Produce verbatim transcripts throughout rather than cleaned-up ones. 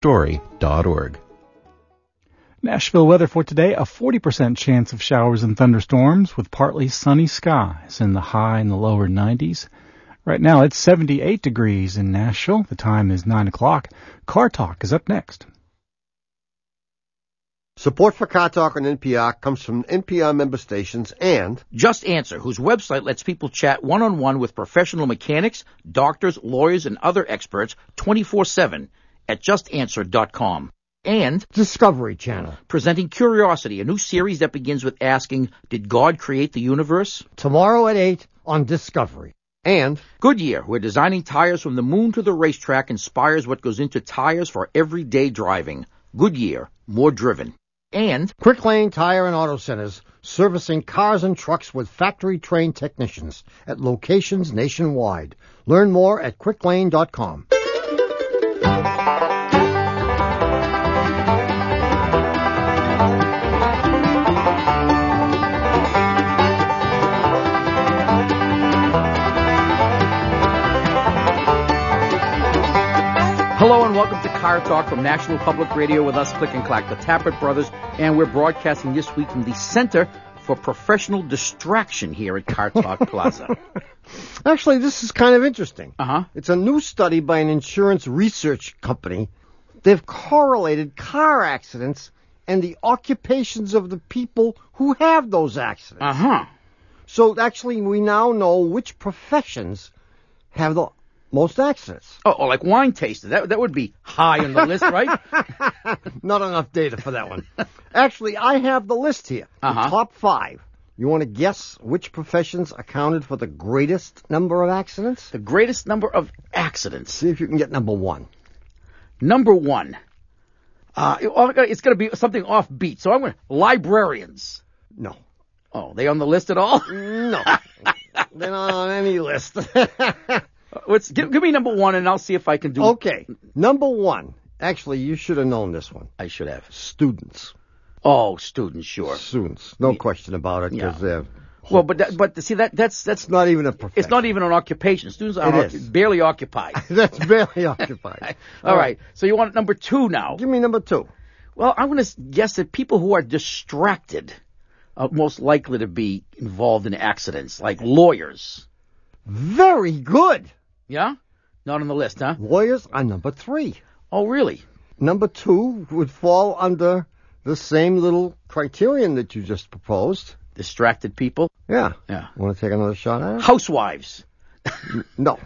story dot org. Nashville weather for today, a forty percent chance of showers and thunderstorms with partly sunny skies in the high and the lower nineties. Right now it's seventy-eight degrees in Nashville. The time is nine o'clock. Car Talk is up next. Support for Car Talk on N P R comes from N P R member stations and Just Answer, whose website lets people chat one-on-one with professional mechanics, doctors, lawyers, and other experts twenty-four seven at just answer dot com. And Discovery Channel, presenting Curiosity, a new series that begins with asking, did God create the universe? tomorrow at eight on Discovery. And Goodyear, where designing tires from the moon to the racetrack inspires what goes into tires for everyday driving. Goodyear, more driven. And Quick Lane Tire and Auto Centers, servicing cars and trucks with factory-trained technicians at locations nationwide. Learn more at quick lane dot com. hello and welcome to Car Talk from National Public Radio with us, Click and Clack, the Tappert Brothers, and we're broadcasting this week from the Center for Professional Distraction here at Car Talk Plaza. Actually, this is kind of interesting. Uh-huh. It's a new study by an insurance research company. They've correlated car accidents and the occupations of the people who have those accidents. Uh-huh. So actually, we now know which professions have the most accidents. Oh, oh, like wine taster. That that would be high on the list, right? Not enough data for that one. Actually, I have the list here. Uh-huh. The top five. You want to guess which professions accounted for the greatest number of accidents? The greatest number of accidents. See if you can get number one. Number one. Uh, it's going to be something offbeat. So I'm going to, librarians. No. Oh, they on the list at all? No. They're not on any list. Let's give, give me number one, and I'll see if I can do. Okay, number one. Actually, you should have known this one. I should have. Students. Oh, students, sure. Students, no Yeah. question about it, because Yeah. they're Well, but that, but see that that's that's it's not even a profession. it's not even an occupation. Students are It occu- is. barely occupied. That's barely occupied. All right. So you want number two now? Give me number two. Well, I'm going to guess that people who are distracted are most likely to be involved in accidents, like lawyers. Very good. Yeah? Not on the list, huh? Lawyers are number three. Oh, really? Number two would fall under the same little criterion that you just proposed. Distracted people? Yeah. Yeah. Want to take another shot at it? Housewives. No.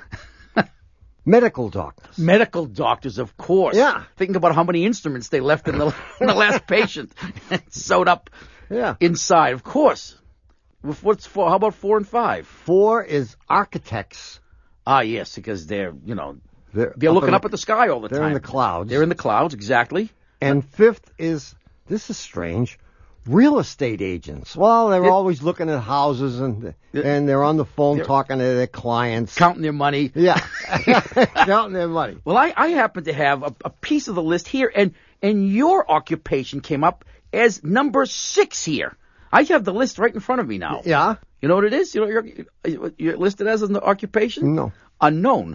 Medical doctors. Medical doctors, of course. Yeah. Thinking about how many instruments they left in the, in the last patient sewed up Yeah. inside. Of course. What's four? How about four and five? Four is architects. Ah, yes, because they're, you know, They're, they're looking in up at the sky all the They're time. in the clouds. They're in the clouds, exactly. And fifth is, this is strange, real estate agents. Well, they're Yeah. always looking at houses and Yeah. and they're on the phone They're- talking to their clients. Counting their money. Yeah. Counting their money. Well, I, I happen to have a, a piece of the list here, and, and your occupation came up as number six here. I have the list right in front of me now. Yeah? You know what it is? You know what you're, you're listed as an occupation? No. Unknown.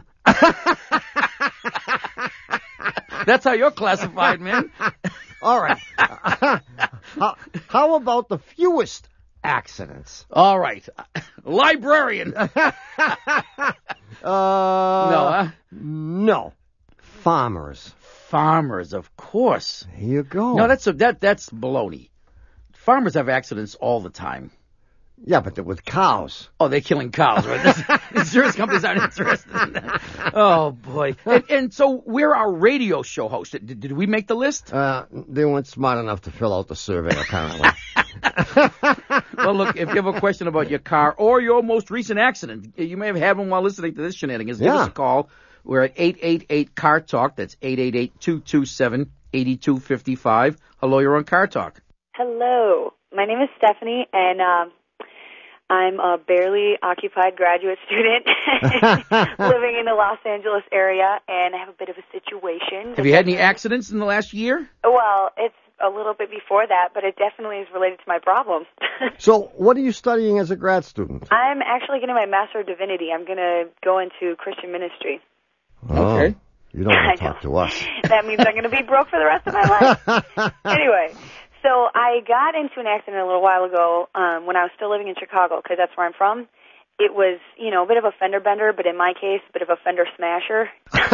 That's how you're classified, man. All right. how, how about the fewest accidents? All right. Librarian. Uh, No, huh? No. Farmers. Farmers, of course. Here you go. No, that's a, that that's baloney. Farmers have accidents all the time. Yeah, but they're with cows. Oh, they're killing cows, right? This, insurance companies aren't interested in that. Oh, boy. And, and so we're our radio show host. Did, did we make the list? Uh, they weren't smart enough to fill out the survey, apparently. Well, look, if you have a question about your car or your most recent accident, you may have had one while listening to this shenanigans, give Yeah. us a call. We're at eight eight eight, C A R Talk. That's eight eight eight, two two seven, eight two five five. Hello, you're on Car Talk. Hello. My name is Stephanie, and um, I'm a barely occupied graduate student living in the Los Angeles area, and I have a bit of a situation. Have you had any accidents in the last year? Well, it's a little bit before that, but it definitely is related to my problems. So, what are you studying as a grad student? I'm actually getting my Master of Divinity. I'm going to go into Christian ministry. Oh. Okay. You don't want to talk to us. That means I'm going to be broke for the rest of my life. Anyway, so I got into an accident a little while ago um, when I was still living in Chicago, because that's where I'm from. It was, you know, a bit of a fender bender, but in my case, a bit of a fender smasher.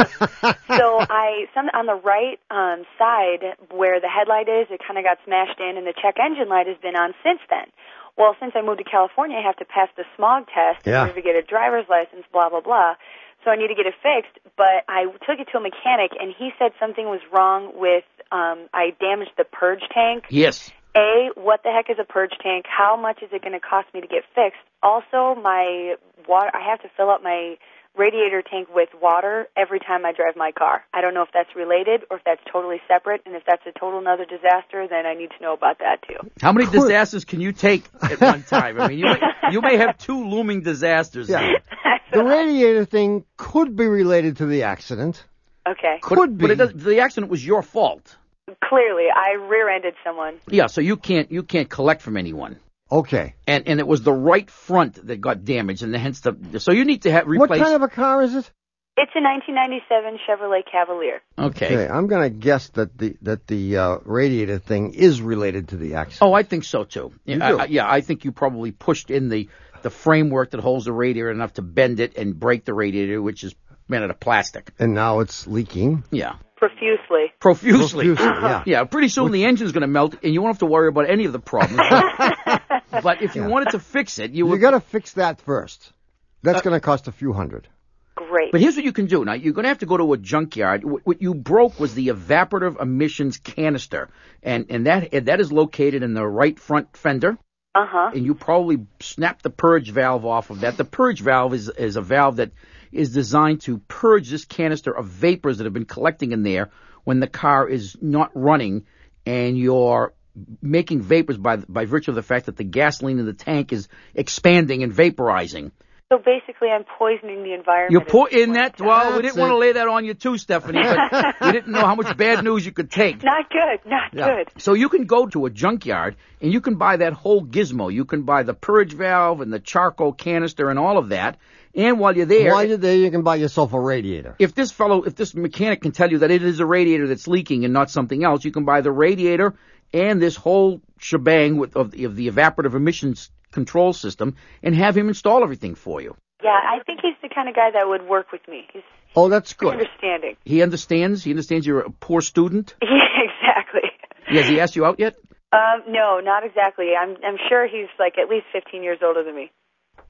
So I, some, on the right um, side where the headlight is, it kind of got smashed in, and the check engine light has been on since then. Well, since I moved to California, I have to pass the smog test in Yeah. order to get a driver's license, blah, blah, blah. So I need to get it fixed, but I took it to a mechanic, and he said something was wrong with, um, I damaged the purge tank. Yes. A, what the heck is a purge tank? How much is it going to cost me to get fixed? Also, my water, I have to fill up my radiator tank with water every time I drive my car. I don't know if that's related or if that's totally separate, and if that's a total another disaster, then I need to know about that too. How many disasters can you take at one time? I mean, you may, you may have two looming disasters. Yeah. here. The radiator thing could be related to the accident. Okay. Could but, be. But it does, the accident was your fault. Clearly, I rear-ended someone. Yeah, so you can't you can't collect from anyone. Okay. And and it was the right front that got damaged, and hence the so you need to have replace. What kind of a car is it? It's a nineteen ninety-seven Chevrolet Cavalier. Okay. Okay, I'm going to guess that the that the uh, radiator thing is related to the accident. Oh, I think so too. You I, do? I, yeah, I think you probably pushed in the the framework that holds the radiator enough to bend it and break the radiator, which is made out of plastic. And now it's leaking. Yeah. Profusely. Profusely. Profusely, yeah. Yeah, pretty soon the engine's going to melt, and you won't have to worry about any of the problems. But, but if you Yeah. wanted to fix it, you You would. got to fix that first. That's Uh, going to cost a few hundred. Great. But here's what you can do. Now, you're going to have to go to a junkyard. What what you broke was the evaporative emissions canister, and, and that and that is located in the right front fender, Uh-huh. and you probably snapped the purge valve off of that. The purge valve is, is a valve that is designed to purge this canister of vapors that have been collecting in there when the car is not running, and you're making vapors by by virtue of the fact that the gasoline in the tank is expanding and vaporizing. So basically, I'm poisoning the environment. You're at put this in point that. in time. Well, we That's didn't want to it. lay that on you too, Stephanie, but we didn't know how much bad news you could take. Not good. Not Yeah. good. So you can go to a junkyard and you can buy that whole gizmo. You can buy the purge valve and the charcoal canister and all of that. And while you're there, While you're there, you can buy yourself a radiator. if this fellow, if this mechanic can tell you that it is a radiator that's leaking and not something else, you can buy the radiator and this whole shebang with of the, of the evaporative emissions control system and have him install everything for you. Yeah, I think he's the kind of guy that would work with me. He's Oh, that's good. understanding. He understands. He understands you're a poor student. Yeah, exactly. Has he asked you out yet? Um, no, not exactly. I'm I'm sure he's like at least fifteen years older than me.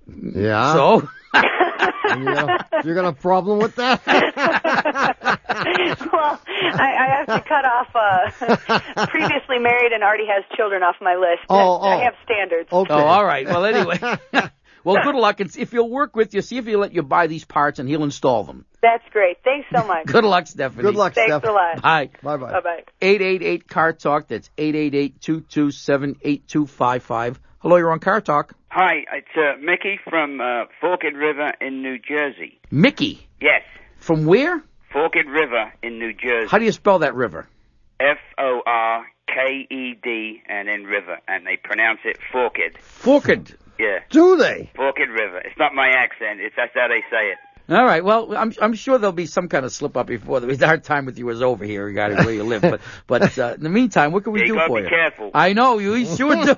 Yeah. So. you got, a, you got a problem with that? Well, I, I have to cut off uh, previously married and already has children off my list. Oh, I oh. have standards. Okay. Oh, all right. Well, anyway. Well, good luck. And if he'll work with you, see if he'll let you buy these parts and he'll install them. That's great. Thanks so much. Good luck, Stephanie. Good luck, Thanks Steph. a lot. Bye. Bye-bye. Bye-bye. eight eight eight car talk. That's eight eight eight, two two seven, eight two five five. Hello, you're on Car Talk. Hi, it's uh, Mickey from uh, Forked River in New Jersey. Mickey. Yes, From where? Forked River in New Jersey. How do you spell that river? F O R K E D and then river, and they pronounce it Forked. Forked. Yeah, Do they? Forked River. It's not my accent. It's that's how they say it. All right. Well, I'm I'm sure there'll be some kind of slip up before the our time with you is over here regarding where you live. But but uh, in the meantime, what can we You do gotta for be you? careful. I know you sure do.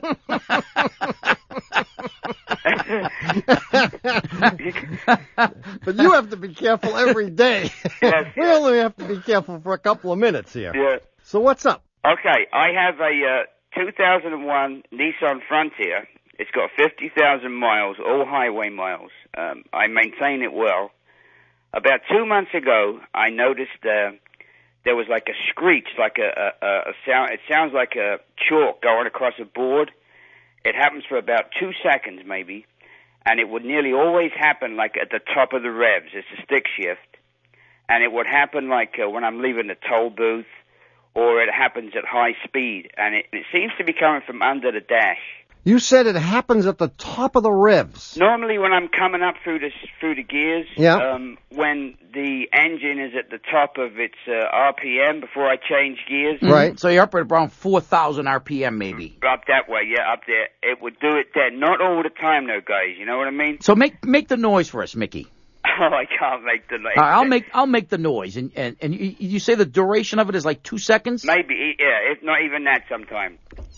But you have to be careful every day. Yes. We only have to be careful for a couple of minutes here. Yeah. So what's up? Okay, I have a uh, two thousand one Nissan Frontier. It's got fifty thousand miles, all highway miles. Um, I maintain it well. About two months ago, I noticed uh, there was like a screech, like a, a, a sound. It sounds like a chalk going across a board. It happens for about two seconds, maybe, and it would nearly always happen like at the top of the revs. It's a stick shift, and it would happen like uh, when I'm leaving the toll booth, or it happens at high speed, and it, it seems to be coming from under the dash. You said it happens at the top of the revs. Normally, when I'm coming up through the through the gears, Yeah. um, when the engine is at the top of its uh, R P M before I change gears, Right. So you're up at around four thousand R P M maybe. up that way, yeah, up there, it would do it then. Not all the time, though, guys. You know what I mean? So make make the noise for us, Mickey. Oh, I can't make the noise. Uh, I'll make I'll make the noise, and and and you, you say the duration of it is like two seconds. Maybe, yeah, if not even that sometimes.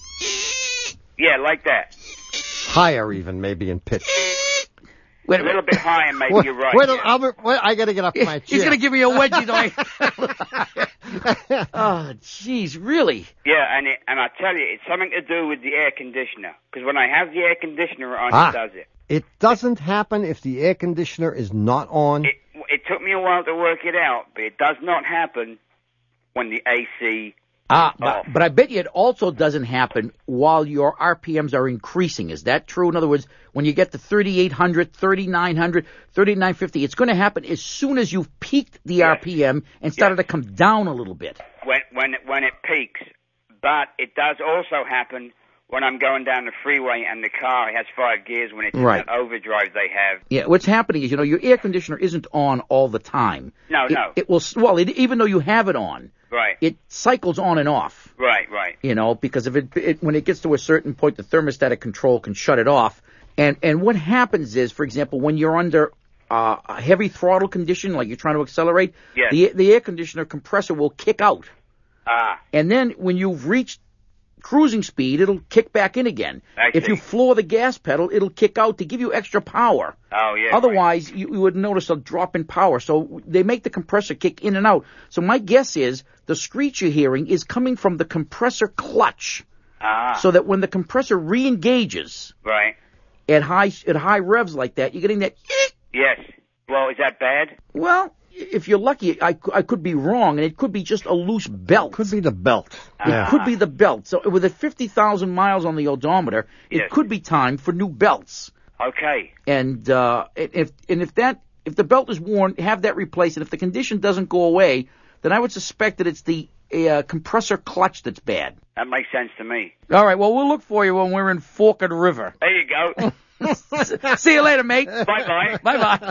Yeah, like that. Higher even, maybe in pitch. Wait A little bit higher, maybe. Wait, You're right. wait, yeah. Albert, wait, I got to get off my chair. He's gonna give me a wedgie, though. Oh, jeez, really? Yeah, and it, and I tell you, it's something to do with the air conditioner. Because when I have the air conditioner on, Ah. it does it. It doesn't happen if the air conditioner is not on. It it took me a while to work it out, but it does not happen when the A C. Ah, Oh. but, but I bet you it also doesn't happen while your R P Ms are increasing. Is that true? In other words, when you get to thirty-eight hundred, thirty-nine hundred, thirty-nine fifty, it's going to happen as soon as you've peaked the Yes. R P M and started Yes. to come down a little bit. when when it, when it peaks. But it does also happen when I'm going down the freeway and the car has five gears when it's Right. in that overdrive they have. Yeah, what's happening is, you know, your air conditioner isn't on all the time. No, it, no. It will, well, it, even though you have it on, Right, it cycles on and off. right, right. You know, because if it, it when it gets to a certain point, the thermostatic control can shut it off. And and what happens is, for example, when you're under uh, a heavy throttle condition, like you're trying to accelerate, Yes. the the air conditioner compressor will kick out, Ah, and then when you've reached cruising speed, it'll kick back in again. I If see. you floor the gas pedal, it'll kick out to give you extra power. oh yeah. Otherwise, you, you would notice a drop in power. So they make the compressor kick in and out. So my guess is the screech you're hearing is coming from the compressor clutch. Right. Ah, So that when the compressor re-engages right. at high at high revs like that, you're getting that. Yes. Well, is that bad? Well, if you're lucky, I, I could be wrong, and it could be just a loose belt. Could be the belt. It Yeah. could be the belt. So with a fifty thousand miles on the odometer, it Yes. could be time for new belts. Okay. And uh, if and if that if the belt is worn, have that replaced. And if the condition doesn't go away, then I would suspect that it's the uh, compressor clutch that's bad. That makes sense to me. All right. Well, we'll look for you when we're in Forked River. There you go. See you later, mate. Bye-bye. Bye bye.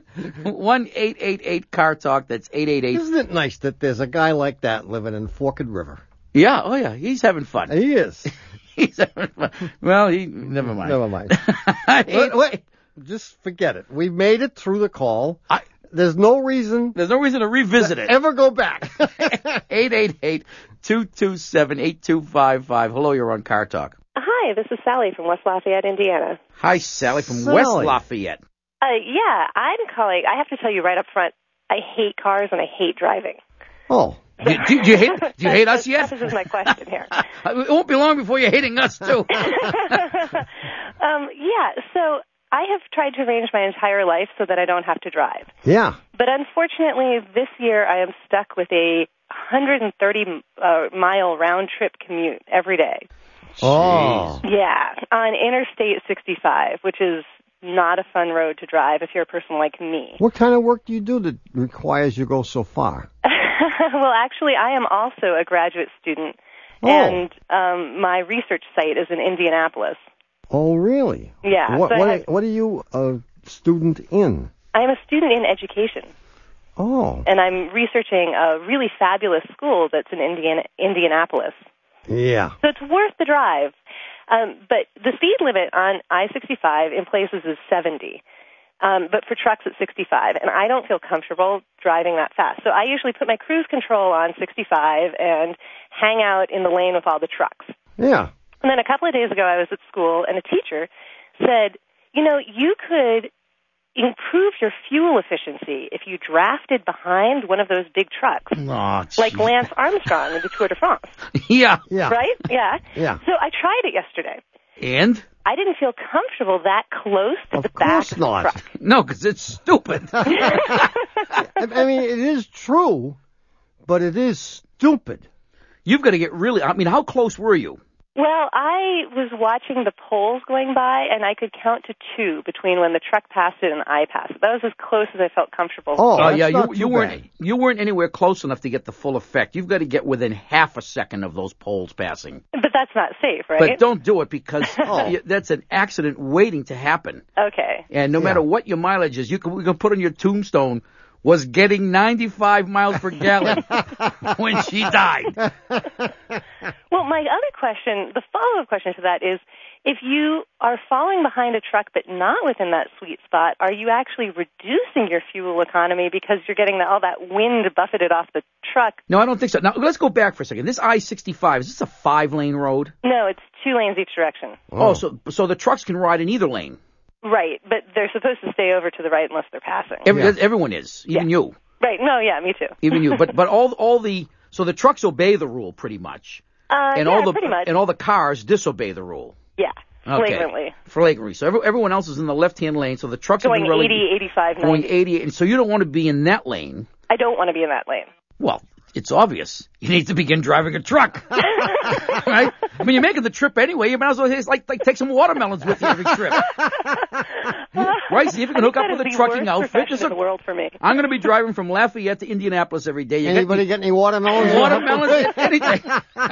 One eight eight eight car talk. That's eight eight eight. Isn't it nice that there's a guy like that living in Forked River? Yeah. Oh yeah. He's having fun. He is. He's having fun. Well, he never mind. Never mind. Eight- wait, wait, just forget it. We made it through the call. I- There's no reason There's no reason to revisit it. ever go back. eight eight eight, two two seven, eight two five five. Hello, you're on Car Talk. Hi, this is Sally from West Lafayette, Indiana. Hi, Sally from Sally. West Lafayette. Uh, yeah, I'm calling. I have to tell you right up front, I hate cars and I hate driving. Oh, Do, do, do you hate? Do you hate us yet? This is my question here. It won't be long before you're hating us too. um, yeah, so I have tried to arrange my entire life so that I don't have to drive. yeah. But unfortunately, this year I am stuck with a one hundred thirty uh, mile round trip commute every day. Oh. Yeah, on Interstate sixty-five, which is not a fun road to drive if you're a person like me. What kind of work do you do that requires you go so far? Well, actually, I am also a graduate student, Oh. and um, my research site is in Indianapolis. Oh, really? Yeah, What so I what, have- what are you a student in? I am a student in education, Oh. and I'm researching a really fabulous school that's in Indiana, Indianapolis. Yeah. So it's worth the drive. Um, but the speed limit on I sixty-five in places is seventy, um, but for trucks it's sixty-five, and I don't feel comfortable driving that fast. So I usually put my cruise control on sixty-five and hang out in the lane with all the trucks. Yeah. And then a couple of days ago I was at school, and a teacher said, you know, you could improve your fuel efficiency if you drafted behind one of those big trucks, Oh, like Lance Armstrong in the Tour de France, yeah. Yeah. right? Yeah. Yeah. So I tried it yesterday. And I didn't feel comfortable that close to Of the back course of the not. truck. no, because it's stupid. I, I mean, it is true, but it is stupid. You've got to get really. I mean, how close were you? Well, I was watching the poles going by, and I could count to two between when the truck passed it and I passed it. That was as close as I felt comfortable. Oh, Uh, that's yeah, not you too you weren't bad. you weren't anywhere close enough to get the full effect. You've got to get within half a second of those poles passing. But that's not safe, right? But don't do it because Oh. y- that's an accident waiting to happen. Okay. And no Yeah. matter what your mileage is, you can we can put on your tombstone was getting ninety-five miles per gallon when she died. Well, my other question, the follow-up question to that is, if you are falling behind a truck but not within that sweet spot, are you actually reducing your fuel economy because you're getting all that wind buffeted off the truck? No, I don't think so. Now, let's go back for a second. This I sixty-five, is this a five-lane road? No, it's two lanes each direction. Oh, oh so so the trucks can ride in either lane. Right, but they're supposed to stay over to the right unless they're passing. Every, Yeah. Everyone is, even Yeah. you. Right, no, yeah, me too. Even you. But but all all the, so the trucks obey the rule pretty much. Uh, and yeah, all the pretty much. and all the cars disobey the rule. Yeah, Okay. flagrantly. Flagrantly. So every, everyone else is in the left-hand lane, so the trucks Going have been really eighty, eighty-five, going ninety. eighty, and so you don't want to be in that lane. I don't want to be in that lane. Well, it's obvious. You need to begin driving a truck. Right? I mean, you're making the trip anyway. You might as well it's like, like take some watermelons with you every trip. Right? See if you can hook up with a trucking outfit. Just in the world for me. I'm going to be driving from Lafayette to Indianapolis every day. You Anybody get get any watermelons? watermelons, anything.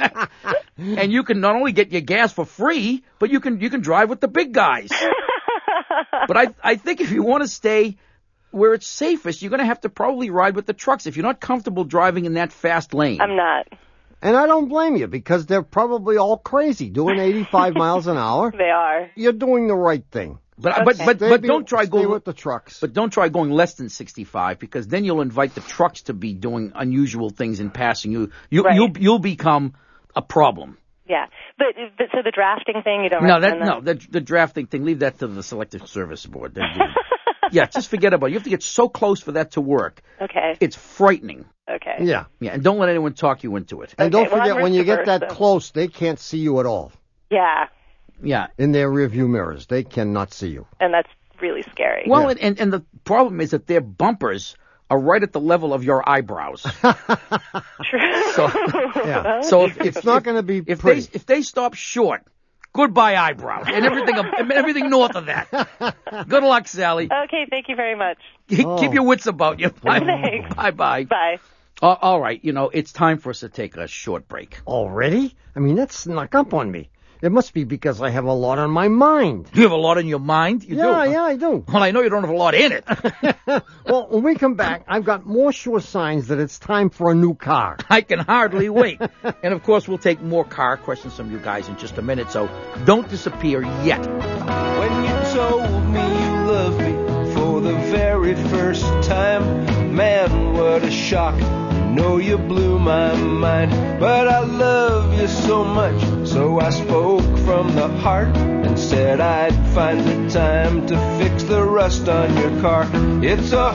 And you can not only get your gas for free, but you can you can drive with the big guys. But I I think if you want to stay where it's safest, you're going to have to probably ride with the trucks if you're not comfortable driving in that fast lane. I'm not. And I don't blame you, because they're probably all crazy doing eighty-five miles an hour. They are. You're doing the right thing. But but but, Stay but be- don't try stay going with the trucks. But don't try going less than sixty-five, because then you'll invite the trucks to be doing unusual things and passing you. You Right. you'll you'll become a problem. Yeah, but, but so the drafting thing, you don't No, that recommend no, the the drafting thing, leave that to the Selective Service Board. They do. Yeah, just forget about it. You have to get so close for that to work. Okay. It's frightening. Okay. Yeah. Yeah, and don't let anyone talk you into it. And Okay, don't well, forget, I'm when you get risk-averse, that so- close, they can't see you at all. Yeah, Yeah. In their rearview mirrors, they cannot see you. and that's really scary. Well, Yeah. and, and and the problem is that their bumpers are right at the level of your eyebrows. True. So Yeah. so if, if It's not going to be if pretty. they if they stop short, goodbye eyebrows and everything and everything north of that. Good luck, Sally. Okay, thank you very much. Keep Oh. your wits about you. Thanks. Bye bye. Bye. Uh, all right, you know it's time for us to take a short break. Already? I mean, that snuck up on me. It must be because I have a lot on my mind. You have a lot in your mind. You yeah, do. huh? yeah, I do. Well, I know you don't have a lot in it. Well, when we come back, I've got more sure signs that it's time for a new car. I can hardly wait. And of course, we'll take more car questions from you guys in just a minute. So don't disappear yet. When you told me you loved me for the very first time, man, what a shock. I know you blew my mind, but I love you so much, so I spoke from the heart and said I'd find the time to fix the rust on your car. It's a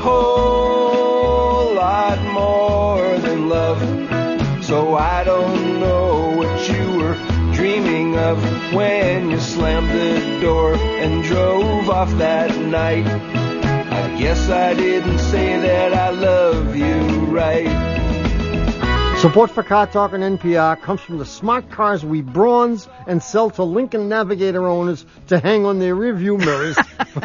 whole lot more than love, so I don't know what you were dreaming of when you slammed the door and drove off that night. I guess I didn't say that I love you right. Support for Car Talk on N P R comes from the smart cars we bronze and sell to Lincoln Navigator owners to hang on their rearview mirrors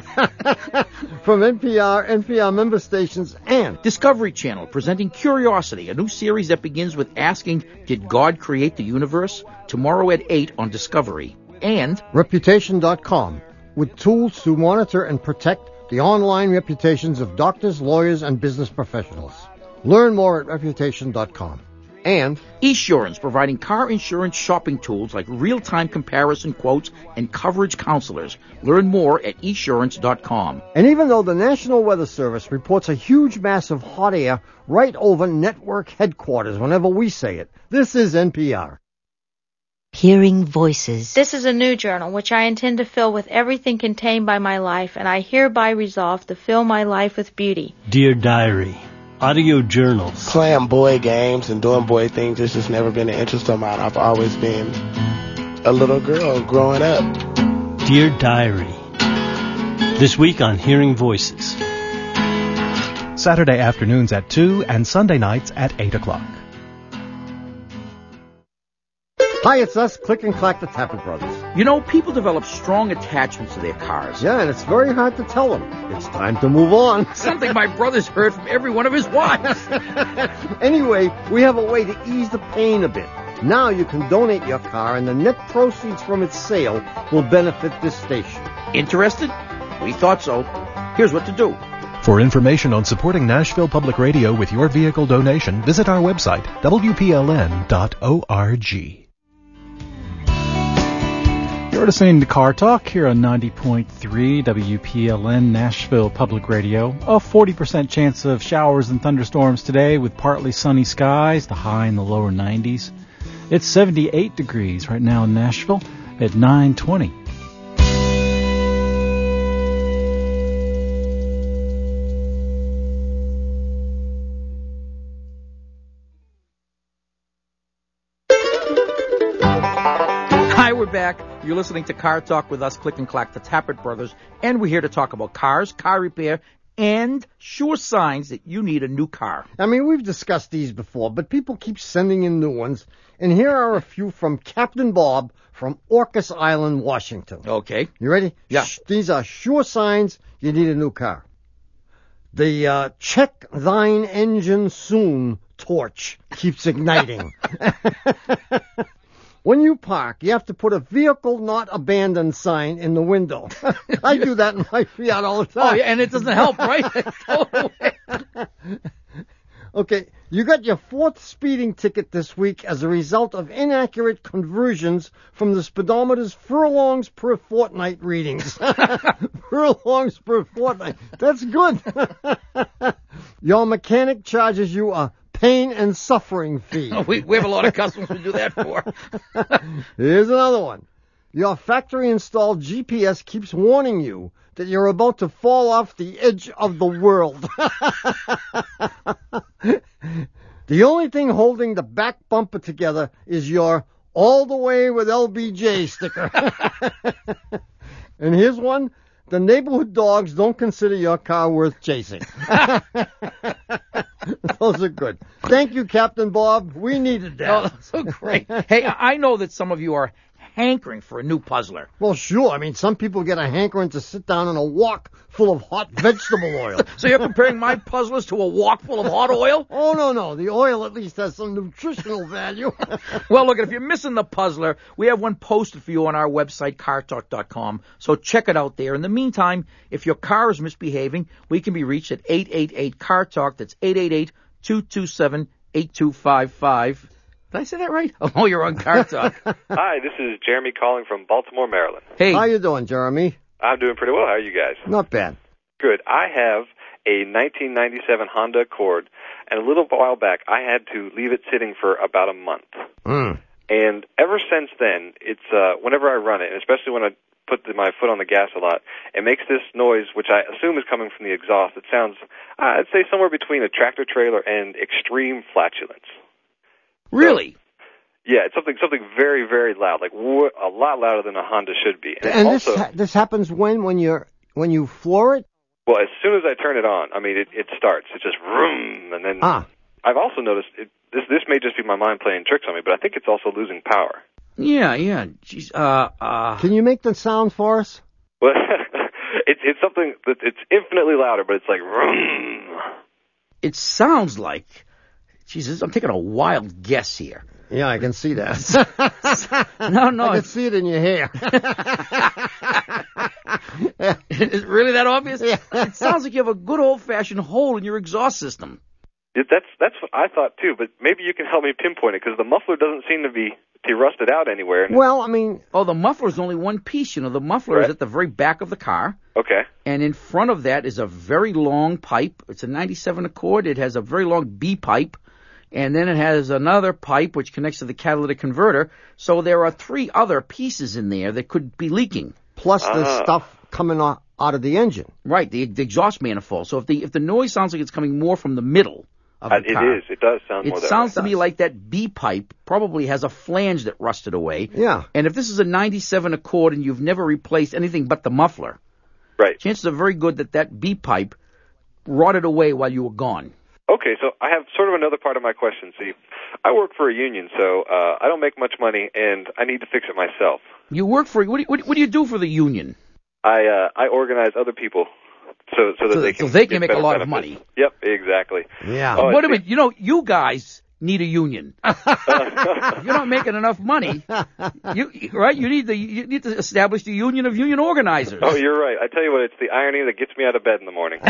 from N P R, N P R member stations, and Discovery Channel presenting Curiosity, a new series that begins with asking, did God create the universe? Tomorrow at eight on Discovery. And Reputation dot com, with tools to monitor and protect the online reputations of doctors, lawyers, and business professionals. Learn more at Reputation dot com. And Esurance, providing car insurance shopping tools like real-time comparison quotes and coverage counselors. Learn more at Esurance dot com. And even though the National Weather Service reports a huge mass of hot air right over network headquarters whenever we say it, this is N P R. Hearing Voices. This is a new journal, which I intend to fill with everything contained by my life, and I hereby resolve to fill my life with beauty. Dear Diary, audio journals. Playing boy games and doing boy things has just never been an interest of mine. I've always been a little girl growing up. Dear Diary. This week on Hearing Voices. Saturday afternoons at two and Sunday nights at eight o'clock. Hi, it's us, Click and Clack, the Tappet Brothers. You know, people develop strong attachments to their cars. Yeah, and it's very hard to tell them. It's time to move on. Something my brother's heard from every one of his wives. Anyway, we have a way to ease the pain a bit. Now you can donate your car, and the net proceeds from its sale will benefit this station. Interested? We thought so. Here's what to do. For information on supporting Nashville Public Radio with your vehicle donation, visit our website, w p l n dot org. You're listening to Car Talk here on ninety point three W P L N Nashville Public Radio. A forty percent chance of showers and thunderstorms today with partly sunny skies, the high in the lower nineties. It's seventy-eight degrees right now in Nashville at nine twenty. Back. You're listening to Car Talk with us, Click and Clack, the Tappert Brothers, and we're here to talk about cars, car repair, and sure signs that you need a new car. I mean, we've discussed these before, but people keep sending in new ones, and here are a few from Captain Bob from Orcas Island, Washington. Okay. You ready? Yeah. Sh- these are sure signs you need a new car. The uh, check thine engine soon torch keeps igniting. When you park, you have to put a vehicle not abandoned sign in the window. I do that in my Fiat all the time. Oh, yeah, and it doesn't help, right? Okay, you got your fourth speeding ticket this week as a result of inaccurate conversions from the speedometer's furlongs per fortnight readings. Furlongs per fortnight. That's good. Your mechanic charges you a pain and suffering fee. we, we have a lot of customers we do that for. Here's another one. Your factory-installed G P S keeps warning you that you're about to fall off the edge of the world. The only thing holding the back bumper together is your all the way with L B J sticker. And here's one. The neighborhood dogs don't consider your car worth chasing. Those are good. Thank you, Captain Bob. We needed that. Oh, that's so great. Hey, I know that some of you are hankering for a new puzzler. Well, sure. I mean, some people get a hankering to sit down in a wok full of hot vegetable oil. So you're comparing my puzzlers to a wok full of hot oil? Oh, no, no. The oil at least has some nutritional value. Well, look, if you're missing the puzzler, we have one posted for you on our website, car talk dot com. So check it out there. In the meantime, if your car is misbehaving, we can be reached at eight eight eight, C A R talk. That's eight eight eight, two two seven, eight two five five. Did I say that right? Oh, you're on Car Talk. Hi, this is Jeremy calling from Baltimore, Maryland. Hey. How you doing, Jeremy? I'm doing pretty well. How are you guys? Not bad. Good. I have a nineteen ninety-seven Honda Accord, and a little while back I had to leave it sitting for about a month. Mm. And ever since then, it's uh, whenever I run it, and especially when I put the, my foot on the gas a lot, it makes this noise, which I assume is coming from the exhaust. It sounds, uh, I'd say, somewhere between a tractor trailer and extreme flatulence. Really? So, yeah, it's something something very, very loud, like w- a lot louder than a Honda should be. And, And also, this ha- this happens when when you're when you floor it. well, as soon as I turn it on, I mean, it, it starts. It's just vroom, and then Ah. I've also noticed it, this. This may just be my mind playing tricks on me, but I think it's also losing power. Yeah, yeah. Jeez, uh, uh. Can you make the sound for us? Well, it's it's something that it's infinitely louder, but it's like vroom. It sounds like. Jesus, I'm taking a wild guess here. Yeah, I can see that. no, no. I can see it in your hair. Is it really that obvious? Yeah. It sounds like you have a good old-fashioned hole in your exhaust system. It, that's that's what I thought too, but maybe you can help me pinpoint it because the muffler doesn't seem to be to rusted out anywhere. Well, I mean, oh, the muffler is only one piece. You know, the muffler right. is at the very back of the car. Okay. And in front of that is a very long pipe. It's a ninety-seven Accord. It has a very long B pipe. And then it has another pipe which connects to the catalytic converter. So there are three other pieces in there that could be leaking. Plus the Ah. stuff coming out, out of the engine. Right, the, the exhaust manifold. So if the if the noise sounds like it's coming more from the middle of the Uh, it car, is. It does sound it more that sounds way. to me like that B pipe probably has a flange that rusted away. Yeah. And if this is a ninety-seven Accord and you've never replaced anything but the muffler, right? Chances are very good that that B pipe rotted away while you were gone. Okay, so I have sort of another part of my question. See, I work for a union, so uh, I don't make much money, and I need to fix it myself. You work for what do you, what, what do you do for the union? I uh, I organize other people so so that So- they can so they can get make a better lot of benefits. money. Yep, exactly. Yeah. Oh, Wait a I see. minute, you know, you guys need a union. If you're not making enough money, you right? You need the you need to establish the union of union organizers. Oh, you're right. I tell you what, it's the irony that gets me out of bed in the morning.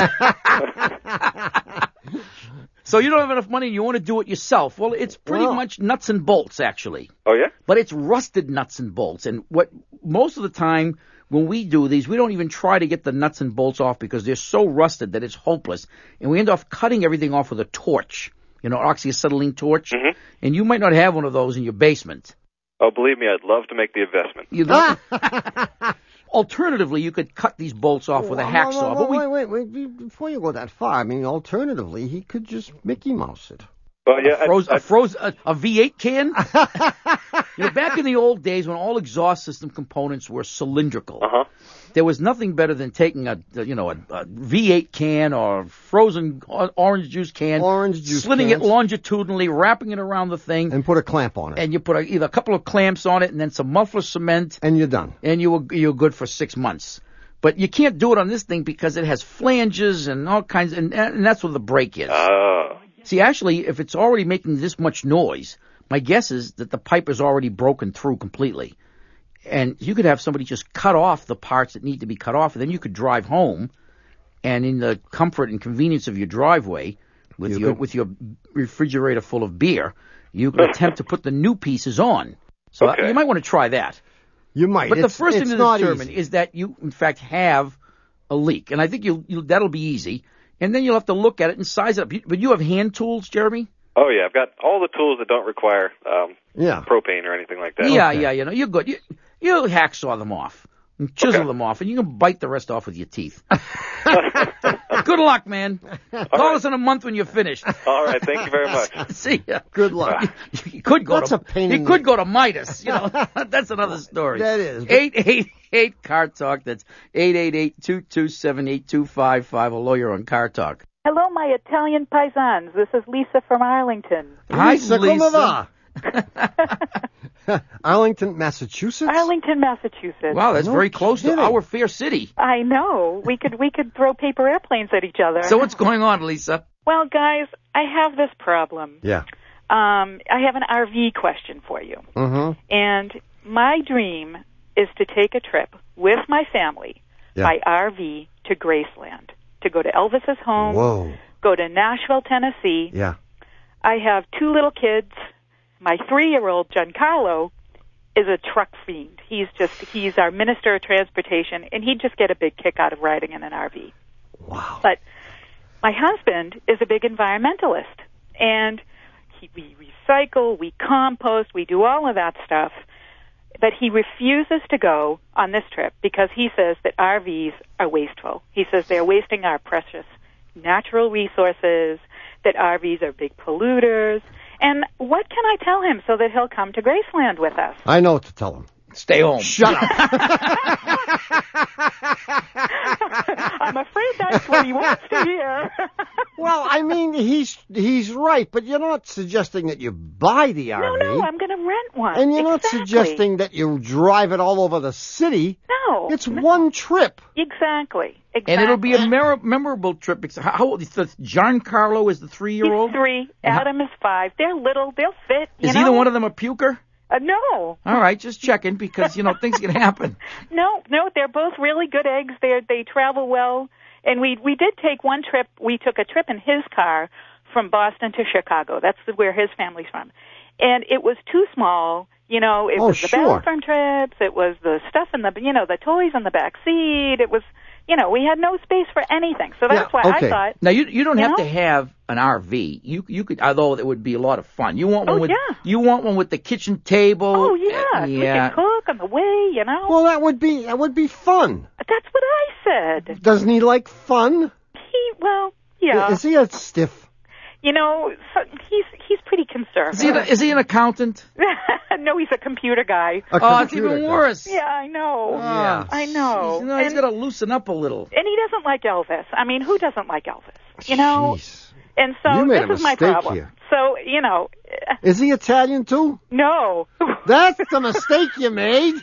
So you don't have enough money and you want to do it yourself. Well, it's pretty Well- much nuts and bolts, actually. Oh, yeah? But it's rusted nuts and bolts. And what most of the time when we do these, we don't even try to get the nuts and bolts off because they're so rusted that it's hopeless. And we end up cutting everything off with a torch, you know, oxyacetylene torch. Mm-hmm. And you might not have one of those in your basement. Oh, believe me, I'd love to make the investment. You know? Alternatively, you could cut these bolts off with a Wait, hacksaw. But we, wait, wait, wait, wait, before you go that far, I mean, alternatively, he could just Mickey Mouse it. Well, yeah, a, froze, I, I, a, froze, a, a V eight can? You know, back in the old days when all exhaust system components were cylindrical, uh-huh. there was nothing better than taking a, a you know a, a V eight can or frozen o- orange juice can, Orange juice slitting cans. it longitudinally, wrapping it around the thing, And put a clamp on it. and you put a, either a couple of clamps on it and then some muffler cement, And you're done. and you were you're good for six months. But you can't do it on this thing because it has flanges and all kinds, and, and that's where the break is. Oh. See, actually, if it's already making this much noise, my guess is that the pipe is already broken through completely. And you could have somebody just cut off the parts that need to be cut off, and then you could drive home, and in the comfort and convenience of your driveway, with You your could- with your refrigerator full of beer, you could attempt to put the new pieces on. So Okay. you might want to try that. You might. But the It's- first thing it's to not determine easy. is that you, in fact, have a leak. And I think you'll, you'll, that'll be easy. And then you'll have to look at it and size it up. You- But you have hand tools, Jeremy? Oh, yeah, I've got all the tools that don't require um, Yeah. propane or anything like that. Yeah, Okay. yeah, you know, you're good. You, you hacksaw them off and chisel Okay. them off, and you can bite the rest off with your teeth. Good luck, man. Call right. us in a month when you're finished. All right, thank you very much. See ya. Good luck. You could go That's to a pain you in could the- go to Midas. You know, that's another story. That is. Eight eight eight Car Talk. That's eight eight eight two two seven eight two five five. A lawyer on Car Talk. Hello, my Italian paisans. This is Lisa from Arlington. Hi, Lisa, come Lisa. va. Arlington, Massachusetts? Arlington, Massachusetts. Wow, that's No very close kidding. to our fair city. I know. We could we could throw paper airplanes at each other. So what's going on, Lisa? Well, guys, I have this problem. Yeah. Um, I have an R V question for you. Mm-hmm. And my dream is to take a trip with my family Yeah. by R V to Graceland, to go to Elvis's home, Whoa. go to Nashville, Tennessee. Yeah. I have two little kids. My three-year-old, Giancarlo, is a truck fiend. He's just, he's our minister of transportation, and he'd just get a big kick out of riding in an R V. Wow. But my husband is a big environmentalist, and he, we recycle, we compost, we do all of that stuff, but he refuses to go on this trip because he says that R Vs are wasteful. He says they're wasting our precious natural resources, that R Vs are big polluters. And what can I tell him so that he'll come to Graceland with us? I know what to tell him. Stay home. Shut up. I'm afraid that's what he wants to hear. Well, I mean, he's he's right, but you're not suggesting that you buy the R No, V. no, I'm going to rent one. And you're not Exactly. suggesting that you drive it all over the city. No. It's one trip. Exactly. Exactly. And it'll be a mer- memorable trip. Because How how old is the Giancarlo is the three-year-old? He's three. Adam is five. They're little. They'll fit. You Is know? either one of them a puker? Uh, no. All right, just checking because, you know, things can happen. No, no, they're both really good eggs. They they travel well, and we we did take one trip. We took a trip in his car from Boston to Chicago. That's where his family's from, and it was too small. You know, it Oh, was the sure. bathroom trips. It was the stuff in the you know the toys in the back seat. It was you know we had no space for anything. So that's Yeah, why okay. I thought. Now, you you don't You have know? to have an R V. You you could, although it would be a lot of fun. You want one Oh, with yeah. you want one with the kitchen table. Oh yeah, Uh, we yeah. could cook on the way. You know, Well, that would be that would be fun. that's what I said. Doesn't he like fun? He well, yeah. Is he a stiff? You know, so he's he's pretty conservative. Is he, a, is he an accountant? No, he's a computer guy. A Oh, it's computer even guy. worse. Yeah, I know. Yeah. I know. He's, you know, he's and, got to loosen up a little. and he doesn't like Elvis. I mean, who doesn't like Elvis? You know? Jeez. And so You made this a is my mistake problem. here. So, you know, uh, Is he Italian too? no. That's the mistake you made.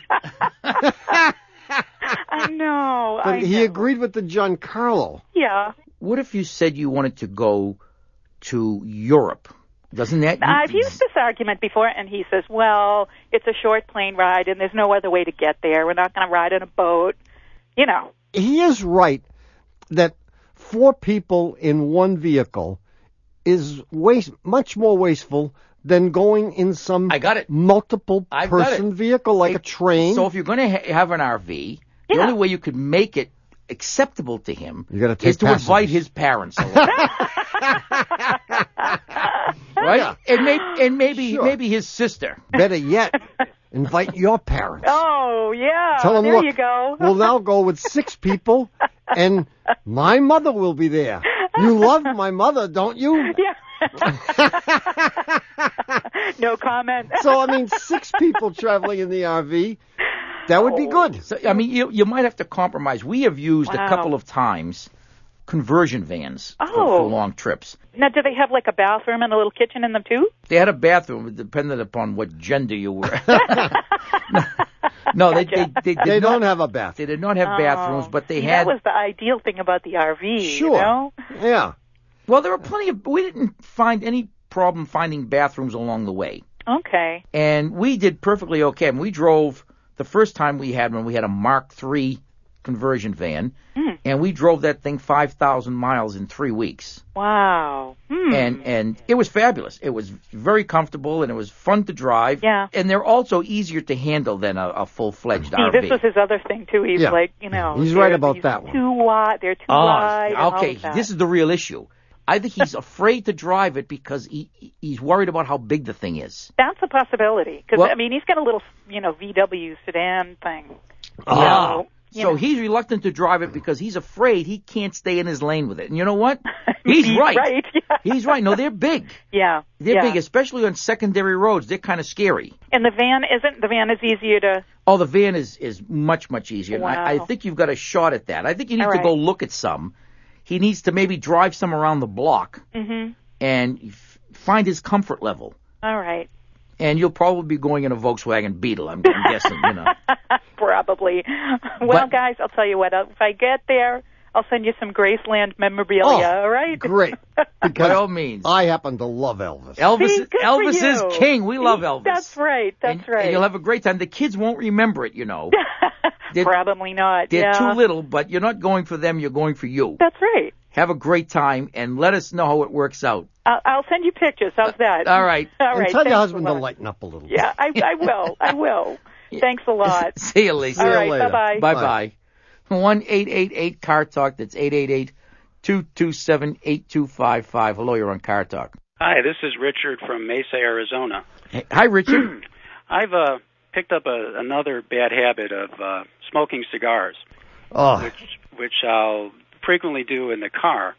I know. But I he know. agreed with the Giancarlo. Yeah. What if you said you wanted to go to Europe Doesn't that? I've used this argument before, and he says, well, it's a short plane ride, and there's no other way to get there. We're not going to ride on a boat. You know. He is right that four people in one vehicle is waste, much more wasteful than going in some I got it. multiple I've got person it. vehicle like It- a train. So if you're going to ha- have an R V, the Yeah. only way you could make it acceptable to him You gotta take is to passengers. invite his parents along. Right? Yeah. And, may- and maybe Sure. maybe his sister. Better yet, invite your parents. Oh, yeah. Tell them, there look, you go. we'll now go with six people, and my mother will be there. You love my mother, don't you? Yeah. No comment. So, I mean, six people traveling in the R V, that would be good. So, I mean, you you might have to compromise. We have used Wow. a couple of times conversion vans for, Oh. for long trips. Now, do they have like a bathroom and a little kitchen in them too? They had a bathroom, it depended upon what gender you were. no, they they, they, did They not, don't have a bath. They did not have bathrooms, but they See, had. That was the ideal thing about the R V. Sure. You know? Yeah. Well, there were plenty of. We didn't find any problem finding bathrooms along the way, Okay. and we did perfectly okay. And we drove the first time we had one. We had a Mark three conversion van, Hmm. and we drove that thing five thousand miles in three weeks. Wow. Hmm. And and it was fabulous. It was very comfortable, and it was fun to drive. Yeah. And they're also easier to handle than a, a full-fledged See, R V. this was his other thing too. He's Yeah. like, you know, He's right they're- about he's that one. Too wide. They're too Oh, wide. and all okay. of that. This is the real issue. I think he's afraid to drive it because he he's worried about how big the thing is. That's a possibility. Because Well- I mean, he's got a little, you know, V W sedan thing. Ah. So, you So know. he's reluctant to drive it because he's afraid he can't stay in his lane with it. And you know what? He's, He's right. right, yeah. He's right. No, they're big. Yeah. They're yeah. big, especially on secondary roads. They're kind of scary. And the van isn't. The van is easier to. Oh, the van is, is much, much easier. And I, I Wow. think you've got a shot at that. I think you need All to right. go look at some. He needs to maybe drive some around the block Mhm. and f- find his comfort level. All right. And you'll probably be going in a Volkswagen Beetle, I'm, I'm guessing, you know. Probably. Well, But- guys, I'll tell you what. If I get there, I'll send you some Graceland memorabilia. Oh, all right. Great. By Because all means. I happen to love Elvis. Elvis, See, good for Elvis is you. king. We love Elvis. That's right. That's and, right. And you'll have a great time. The kids won't remember it, you know. They're, Probably not. they're yeah. too little, but you're not going for them. You're going for you. That's right. Have a great time, and let us know how it works out. I'll, I'll send you pictures. How's that? All right. All And right. tell your Thanks husband a to lot. lighten up a little. Yeah, I, I will. I will. Thanks a lot. See you, Lisa. All you right. later. Bye bye. Bye-bye. one eight eight eight car talk. That's eight eight eight, two two seven, eight two five five. Hello, you're on Car Talk. Hi, this is Richard from Mesa, Arizona. Hey, hi, Richard. I've uh, picked up a, another bad habit of uh, smoking cigars, Oh. which which I'll frequently do in the car.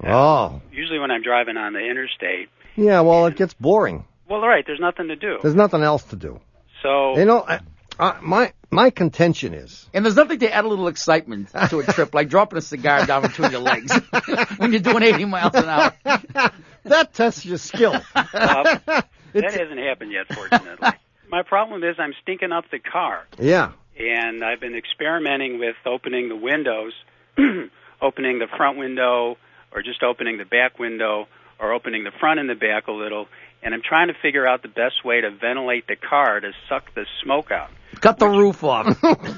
Oh. Usually when I'm driving on the interstate. Yeah, well, it gets boring. Well, all right, there's nothing to do. There's nothing else to do. So You know, I, I, my my contention is, And there's nothing to add a little excitement to a trip, like dropping a cigar down between your legs when you're doing eighty miles an hour. that tests your skill. uh, that hasn't happened yet, fortunately. My problem is I'm stinking up the car, Yeah. and I've been experimenting with opening the windows, opening the front window, or just opening the back window, or opening the front and the back a little, and I'm trying to figure out the best way to ventilate the car to suck the smoke out. Cut the roof off.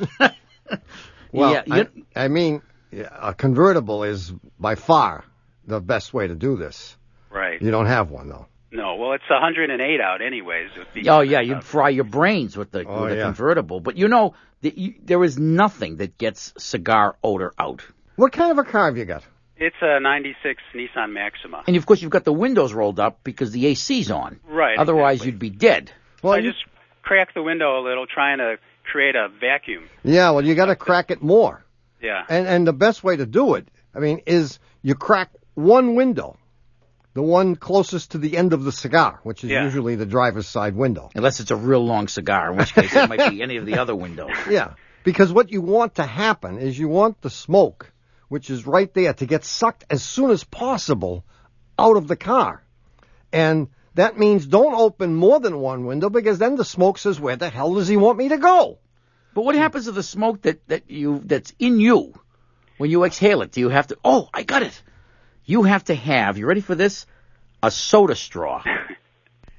Well, yeah, I, I mean, yeah, a convertible is by far the best way to do this. Right. You don't have one, though. No, well, it's one hundred eight out anyways. It would be- Oh yeah, you'd fry your brains with the Oh, with the yeah. convertible. But you know, the, you, there is nothing that gets cigar odor out. What kind of a car have you got? It's a ninety-six Nissan Maxima. And of course, you've got the windows rolled up because the A C's on. Right, Otherwise, exactly. you'd be dead. Well, I you, just crack the window a little, trying to create a vacuum. yeah, well, you got to crack it more. Yeah. And and the best way to do it, I mean, is you crack one window, the one closest to the end of the cigar, which is Yeah. usually the driver's side window. Unless it's a real long cigar, in which case it might be any of the other windows. Yeah, because what you want to happen is you want the smoke, which is right there, to get sucked as soon as possible out of the car. And that means don't open more than one window, because then the smoke says, where the hell does he want me to go? But what happens to the smoke that, that you that's in you when you exhale it? Do you have to? Oh, I got it. You have to have. You ready for this? A soda straw.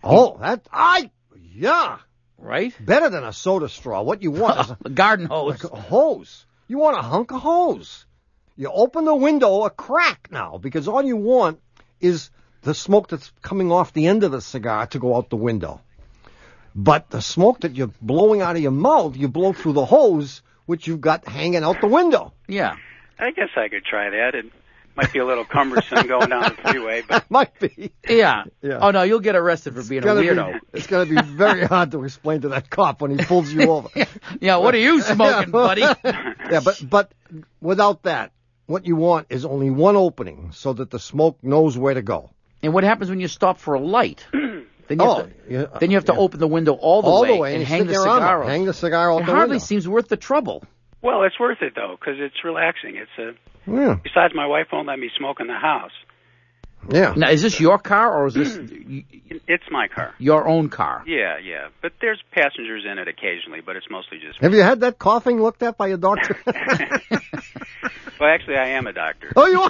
Oh, that I yeah. Right? Better than a soda straw. What you want is a, a garden hose. Like a hose. You want a hunk of hose. You open the window a crack now, because all you want is the smoke that's coming off the end of the cigar to go out the window. But the smoke that you're blowing out of your mouth, you blow through the hose, which you've got hanging out the window. Yeah. I guess I could try that. It might be a little cumbersome going down the freeway, but might be. Yeah. Yeah. Oh, no, you'll get arrested for being a weirdo. Be, it's going to be very hard to explain to that cop when he pulls you over. Yeah, what are you smoking, buddy? Yeah, but but without that, what you want is only one opening so that the smoke knows where to go. And what happens when you stop for a light? Then you oh, have to, yeah, then you have to yeah. open the window all the all way, the way and, and hang the stick your arm cigar out. out. Hang the cigar out it the hardly window. seems worth the trouble. well, it's worth it though because it's relaxing. It's a. Yeah. Besides, my wife won't let me smoke in the house. Yeah. Now, is this your car or is this It's my car. your own car? Yeah, yeah, but there's passengers in it occasionally, but it's mostly just. Have you had that coughing looked at by your doctor? Well, actually, I am a doctor. Oh, you are?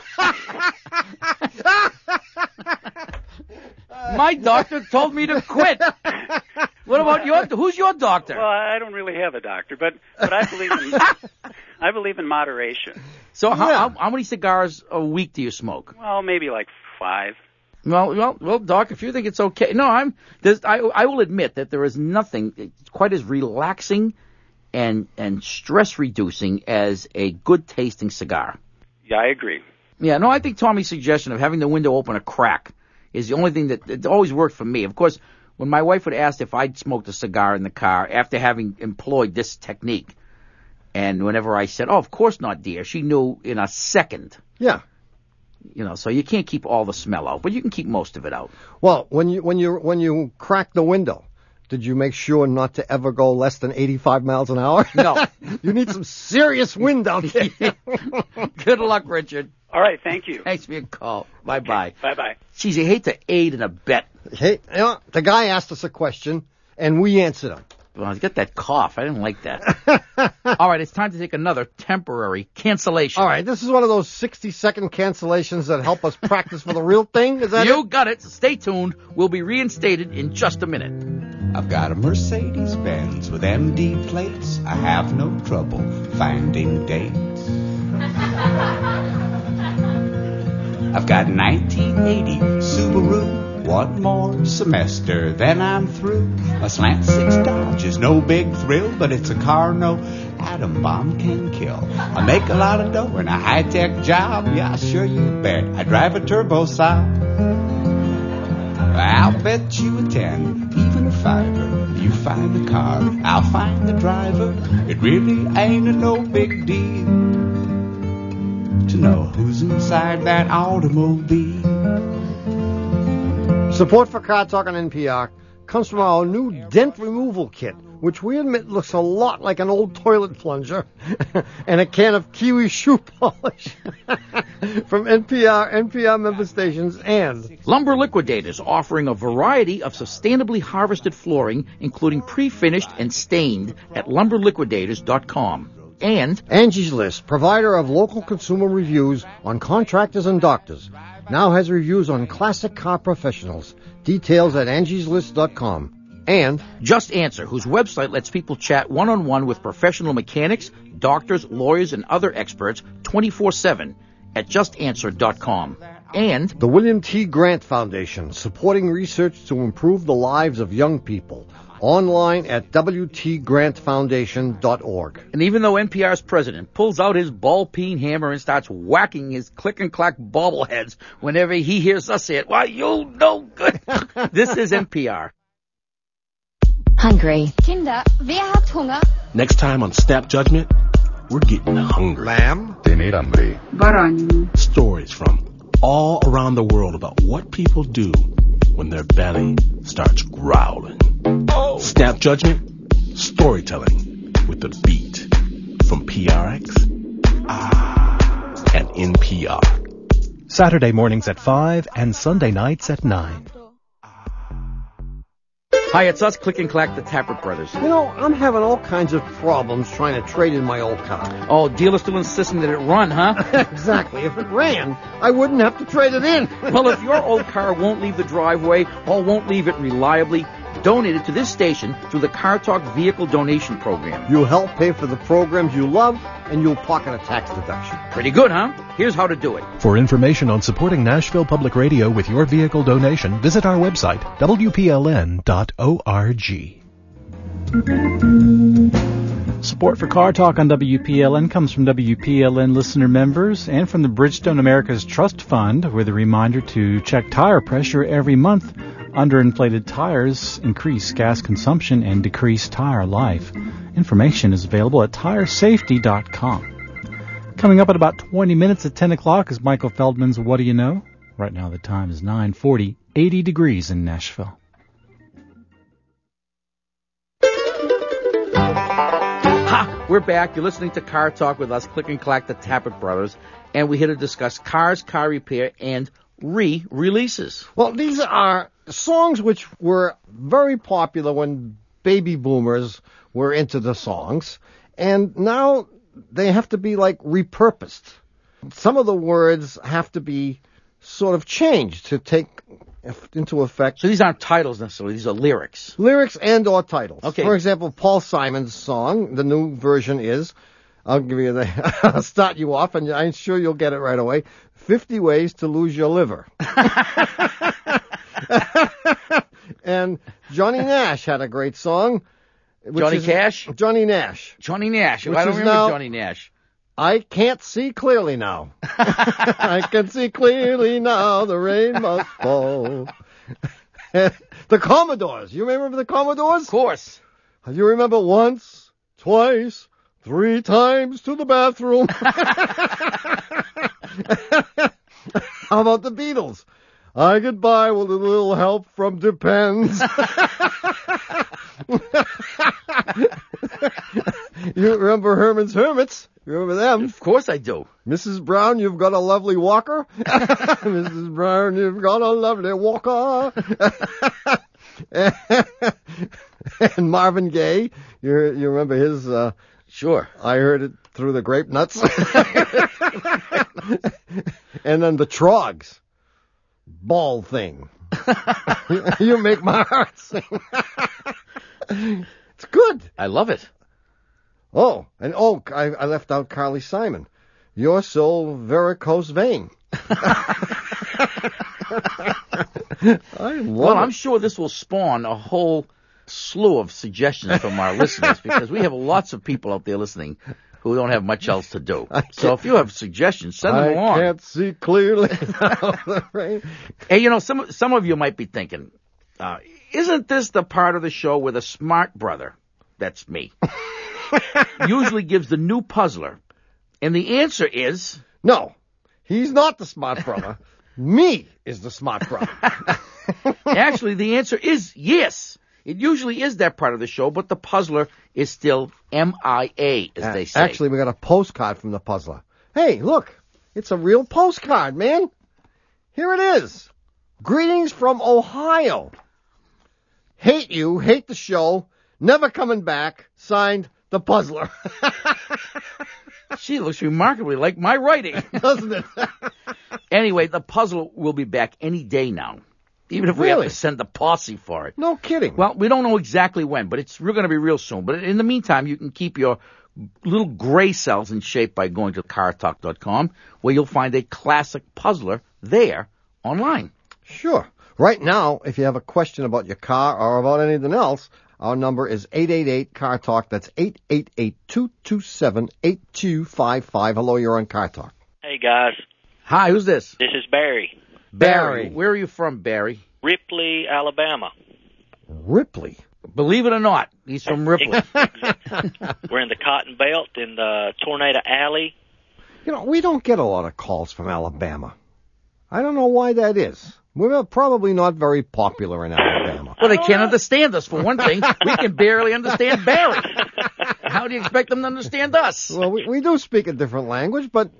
My doctor told me to quit. What about your? Who's your doctor? Well, I don't really have a doctor, but but I believe in I believe in moderation. So how, Yeah. how how many cigars a week do you smoke? Well, maybe like five. Well, well, well, Doc, if you think it's okay, no, I'm. There's, I I will admit that there is nothing quite as relaxing and and stress reducing as a good tasting cigar. Yeah, I agree. Yeah, no, I think Tommy's suggestion of having the window open a crack is the only thing that it always worked for me. Of course, when my wife would ask if I'd smoked a cigar in the car after having employed this technique, and whenever I said, "Oh, of course not, dear," she knew in a second. Yeah. You know, so you can't keep all the smell out, but you can keep most of it out. Well, when you when you when you crack the window, did you make sure not to ever go less than eighty-five miles an hour? No. You need some serious wind out there. Good luck, Richard. All right, thank you. Thanks for your call. Bye-bye. Bye-bye. Geez, you hate to aid in a bet. Hey, you know, the guy asked us a question, and we answered him. Well, I got that cough. I didn't like that. All right, it's time to take another temporary cancellation. All right, this is one of those sixty-second cancellations that help us practice for the real thing. Is that You it? got it. So stay tuned. We'll be reinstated in just a minute. I've got a Mercedes-Benz with M D plates. I have no trouble finding dates. I've got nineteen eighty Subaru. One more semester, then I'm through. My slant six Dodge is no big thrill, but it's a car no atom bomb can kill. I make a lot of dough in a high-tech job. Yeah, sure you bet. I drive a turbo Saab. I'll bet you a ten, even a fiver. You find the car, I'll find the driver. It really ain't a no big deal to know who's inside that automobile. Support for Car Talk on N P R comes from our new dent removal kit, which we admit looks a lot like an old toilet plunger, and a can of Kiwi shoe polish from N P R, N P R member stations, and Lumber Liquidators offering a variety of sustainably harvested flooring, including pre-finished and stained, at lumber liquidators dot com. And Angie's List, provider of local consumer reviews on contractors and doctors, now has reviews on classic car professionals. Details at angies list dot com. And Just Answer, whose website lets people chat one-on-one with professional mechanics, doctors, lawyers, and other experts twenty-four seven at just answer dot com. And the William T. Grant Foundation, supporting research to improve the lives of young people. Online at w t grant foundation dot org. And even though N P R's president pulls out his ball-peen hammer and starts whacking his click-and-clack bobbleheads whenever he hears us say it, why, you no good. This is N P R. Hungry. Kinder, wer hat Hunger? Next time on Snap Judgment, we're getting hungry. Lamb. Tener hambre. Баранину. Stories from all around the world about what people do when their belly starts growling. Oh. Snap Judgment, storytelling with the beat from P R X ah, and N P R. Saturday mornings at five and Sunday nights at nine. Hi, it's us, Click and Clack, the Tappert Brothers. You know, I'm having all kinds of problems trying to trade in my old car. Oh, dealer's still insisting that it run, huh? Exactly. If it ran, I wouldn't have to trade it in. Well, if your old car won't leave the driveway or won't leave it reliably, donate it to this station through the Car Talk Vehicle Donation Program. You'll help pay for the programs you love, and you'll pocket a tax deduction. Pretty good, huh? Here's how to do it. For information on supporting Nashville Public Radio with your vehicle donation, visit our website, W P L N dot org. Support for Car Talk on W P L N comes from W P L N listener members and from the Bridgestone America's Trust Fund, with a reminder to check tire pressure every month. Underinflated tires increase gas consumption and decrease tire life. Information is available at tire safety dot com. Coming up at about twenty minutes at ten o'clock is Michael Feldman's What Do You Know? Right now the time is nine forty, eighty degrees in Nashville. Ha! We're back. You're listening to Car Talk with us, Click and Clack, the Tappert Brothers, and we're here to discuss cars, car repair, and re-releases. Well, these are songs which were very popular when baby boomers were into the songs, and now they have to be like repurposed. Some of the words have to be sort of changed to take into effect. So these aren't titles necessarily, these are lyrics. Lyrics and or titles. Okay. For example, Paul Simon's song, the new version is, I'll give you the, I'll start you off, and I'm sure you'll get it right away. fifty ways to lose your liver. And Johnny Nash had a great song. Johnny is, Cash? Johnny Nash. Johnny Nash. Which I don't is remember now, Johnny Nash. I can't see clearly now. I can see clearly now the rain must fall. The Commodores. You remember the Commodores? Of course. You remember once, twice, three times to the bathroom. How about the Beatles? I could buy with a little help from Depends. You remember Herman's Hermits? You remember them? Of course I do. Missus Brown, you've got a lovely walker. Missus Brown, you've got a lovely walker. And Marvin Gaye, you you remember his? Uh, sure. I heard it through the grape nuts. And then the Trogs, ball thing. You make my heart sing. It's good. I love it. Oh, and oh, I, I left out Carly Simon. You're so varicose vein. I love well, it. I'm sure this will spawn a whole slew of suggestions from our listeners, because we have lots of people out there listening who don't have much else to do. So if you have suggestions, send them I along. I can't see clearly. Hey, you know, some some of you might be thinking, uh, isn't this the part of the show where the smart brother, that's me, usually gives the new puzzler? And the answer is... No, he's not the smart brother. Me is the smart brother. Actually, the answer is yes. It usually is that part of the show, but the puzzler is still M I A, as uh, they say. Actually, we got a postcard from the puzzler. Hey, look, it's a real postcard, man. Here it is. Greetings from Ohio. Hate you, hate the show, never coming back. Signed, the puzzler. She looks remarkably like my writing. Doesn't it? Anyway, the puzzler will be back any day now. Even if we really? have to send the posse for it. No kidding. Well, we don't know exactly when, but it's we're going to be real soon. But in the meantime, you can keep your little gray cells in shape by going to car talk dot com, where you'll find a classic puzzler there online. Sure. Right now, if you have a question about your car or about anything else, our number is eight eight eight, C A R Talk. That's eight eight eight, two two seven, eight two five five. Hello, you're on Car Talk. Hey, guys. Hi, who's this? This is Barry. Barry. Where are you from, Barry? Ripley, Alabama. Ripley? Believe it or not, he's from Ripley. We're in the Cotton Belt in the Tornado Alley. You know, we don't get a lot of calls from Alabama. I don't know why that is. We're probably not very popular in Alabama. Well, they can't understand us, for one thing. We can barely understand Barry. How do you expect them to understand us? Well, we, we do speak a different language, but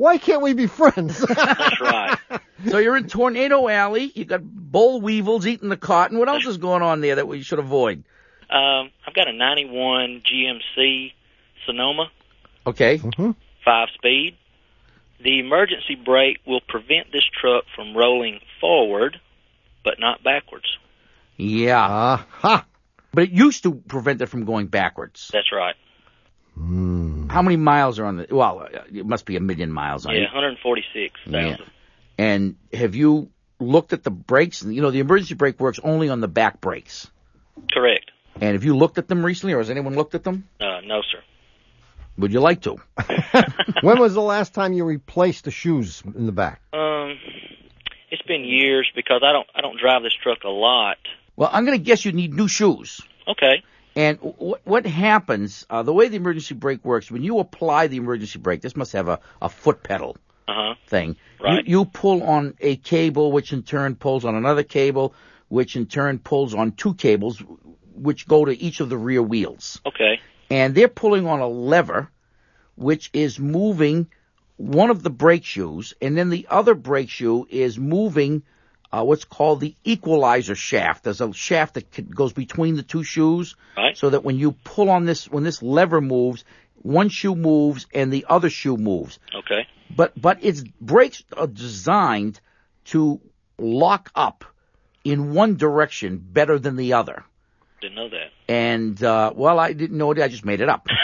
Why can't we be friends? That's right. So you're in Tornado Alley. You got boll weevils eating the cotton. What else is going on there that we should avoid? Um, I've got a ninety-one G M C Sonoma. Okay. Mm-hmm. Five-speed. The emergency brake will prevent this truck from rolling forward, but not backwards. Yeah. Uh-huh. But it used to prevent it from going backwards. That's right. Mm. How many miles are on the... Well, it must be a million miles on Yeah, it. one hundred forty-six thousand. Yeah. And have you looked at the brakes? You know, the emergency brake works only on the back brakes. Correct. And have you looked at them recently, or has anyone looked at them? Uh, no, sir. Would you like to? When was the last time you replaced the shoes in the back? Um, it's been years because I don't I don't drive this truck a lot. Well, I'm going to guess you need new shoes. Okay. And w- what happens, uh, the way the emergency brake works, when you apply the emergency brake, this must have a, a foot pedal Uh-huh. thing. Right. You, you pull on a cable, which in turn pulls on another cable, which in turn pulls on two cables, which go to each of the rear wheels. Okay. And they're pulling on a lever, which is moving one of the brake shoes, and then the other brake shoe is moving uh, what's called the equalizer shaft. There's a shaft that c- goes between the two shoes, right. So that when you pull on this, when this lever moves, one shoe moves and the other shoe moves. Okay. But but its brakes are designed to lock up in one direction better than the other. Didn't know that. And, uh, well, I didn't know it. I just made it up.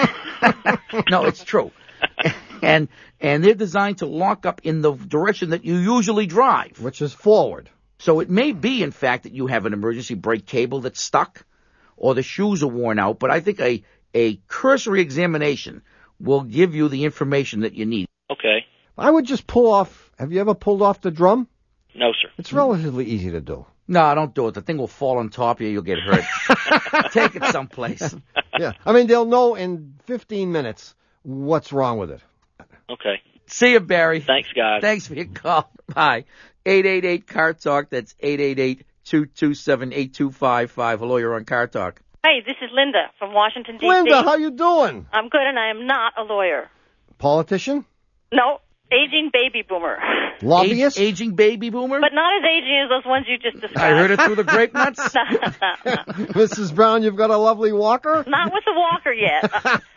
No, it's true. And and they're designed to lock up in the direction that you usually drive. Which is forward. So it may be, in fact, that you have an emergency brake cable that's stuck or the shoes are worn out. But I think a, a cursory examination will give you the information that you need. Okay. I would just pull off. Have you ever pulled off the drum? No, sir. It's relatively easy to do. No, don't do it. The thing will fall on top of you. You'll get hurt. Take it someplace. Yeah. I mean, they'll know in fifteen minutes what's wrong with it. Okay. See you, Barry. Thanks, guys. Thanks for your call. Bye. eight eight eight, C A R Talk. That's eight eight eight, two two seven, eight two five five. Hello, you're on C A R Talk. Hey, this is Linda from Washington, D C Linda, how you doing? I'm good, and I am not a lawyer. Politician? No, aging baby boomer. Lobbyist? Age, aging baby boomer? But not as aging as those ones you just described. I heard it through the grape nuts. no, no, no. Missus Brown, you've got a lovely walker? Not with the walker yet.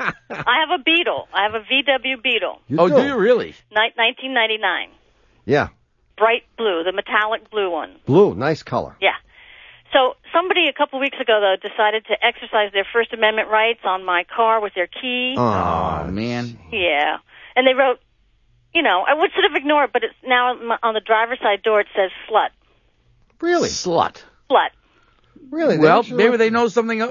I have a Beetle. I have a V W Beetle. You oh, do. do you really? Ni- nineteen ninety-nine. Yeah. Bright blue, the metallic blue one. Blue, nice color. Yeah. So somebody a couple weeks ago, though, decided to exercise their First Amendment rights on my car with their key. Oh, man. Yeah. And they wrote, you know, I would sort of ignore it, but it's now on the driver's side door it says slut. Really? Slut. Slut. Really? Well, They maybe they know something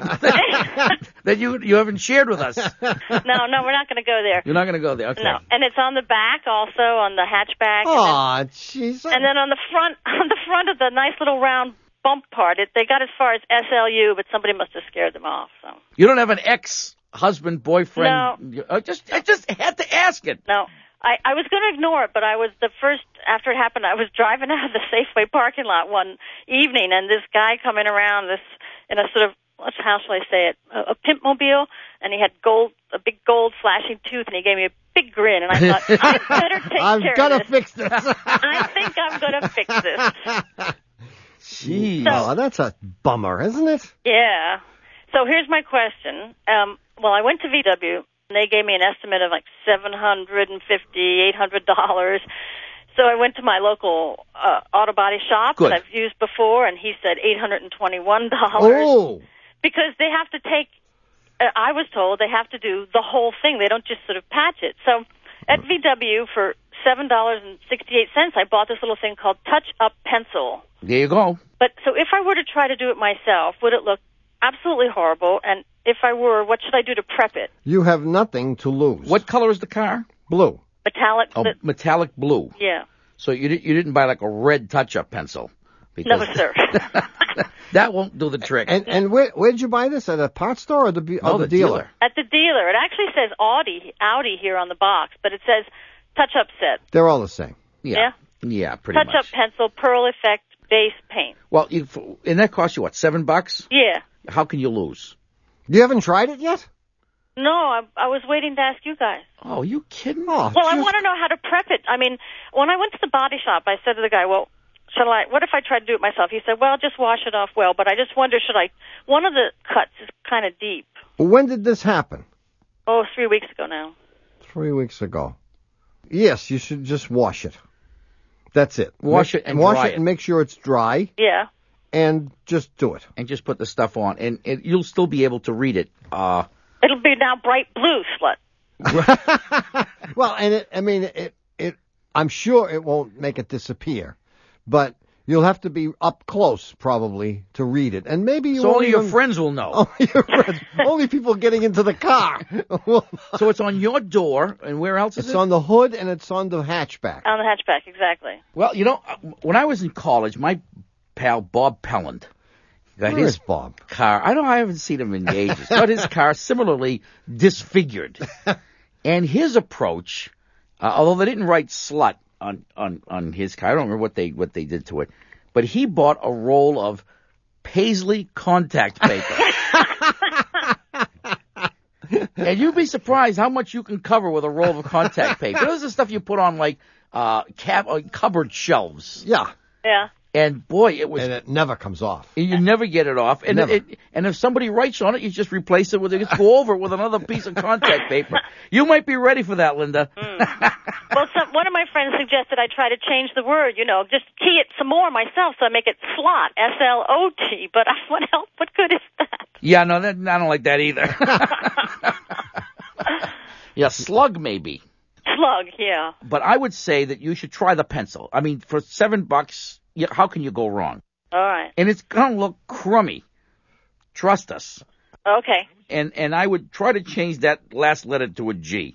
that you you haven't shared with us. No, no, we're not going to go there. You're not going to go there. Okay. No. And it's on the back also, on the hatchback. Aw, jeez. And then on the front, on the front of the nice little round bump part, it, they got as far as S L U, but somebody must have scared them off. So. You don't have an ex-husband, boyfriend? No. I just, I just had to ask it. No. I, I was going to ignore it, but I was the first, after it happened, I was driving out of the Safeway parking lot one evening, and this guy coming around this, in a sort of, what's, how shall I say it, a, a pimp mobile, and he had gold, a big gold flashing tooth, and he gave me a big grin, and I thought, I better take I've care gotta of this. fix this. I think I'm going to fix this. Jeez. So- oh, that's a bummer, isn't it? Yeah. So here's my question. Um, well, I went to V W, and they gave me an estimate of like seven hundred fifty, eight hundred dollars. So I went to my local uh, auto body shop Good. that I've used before, and he said eight hundred twenty-one dollars. Oh. Because they have to take, uh, I was told they have to do the whole thing. They don't just sort of patch it. So at V W for seven dollars and sixty-eight cents, I bought this little thing called Touch Up Pencil. There you go. But so if I were to try to do it myself, would it look absolutely horrible? And if I were, what should I do to prep it? You have nothing to lose. What color is the car? Blue. Metallic? Oh, the- metallic blue. yeah. So you di- you didn't buy like a red touch-up pencil? Because No, sir. that won't do the trick. And and where where did you buy this? At a parts store or the, be- No, or the, the dealer. At the dealer. It actually says Audi, Audi here on the box, but it says touch-up set. They're all the same. Yeah. Yeah, pretty Touch-up much. pencil, pearl effect, base paint. Well, you, and that costs you what, seven bucks? Yeah. How can you lose? You haven't tried it yet? No, I, I was waiting to ask you guys. Oh, you kidding? Oh, Well, I just- want to know how to prep it. I mean, when I went to the body shop, I said to the guy, well, shall I, what if I tried to do it myself? He said, well, just wash it off well, but I just wonder, should I, one of the cuts is kind of deep. When did this happen? Oh, three weeks ago now. Three weeks ago. Yes, you should just wash it. That's it. Wash Make- it and wash dry it it. and make sure it's dry, Yeah. and just do it. And just put the stuff on, and it, you'll still be able to read it. Uh, It'll be now bright blue, slut. Well, and it, I mean, it, it, I'm sure it won't make it disappear, but you'll have to be up close probably to read it, and maybe you so won't only your even- friends will know. Only your friends, only people getting into the car. So it's on your door, and where else is It's it? on the hood and it's on the hatchback. On the hatchback, exactly. Well, you know, when I was in college, my pal Bob Pelland got Where his is Bob? car. I know I haven't seen him in ages. Got his car similarly disfigured, and his approach, uh, although they didn't write "slut" on, on on his car, I don't remember what they what they did to it, but he bought a roll of Paisley contact paper. And you'd be surprised how much you can cover with a roll of contact paper. This is the stuff you put on like uh, cab uh, cupboard shelves. Yeah. Yeah. And boy, it was. And it never comes off. You never get it off. And Never. it, and if somebody writes on it, you just replace it with it. Just go over it with another piece of contact paper. You might be ready for that, Linda. Mm. Well, some, one of my friends suggested I try to change the word, you know, just T it some more myself, so I make it slot, S L O T. But I, what else? What good is that? Yeah, no, that, I don't like that either. Yeah, slug maybe. Slug, yeah. But I would say that you should try the pencil. I mean, for seven bucks, you, how can you go wrong? All right. And it's going to look crummy. Trust us. Okay. And and I would try to change that last letter to a G.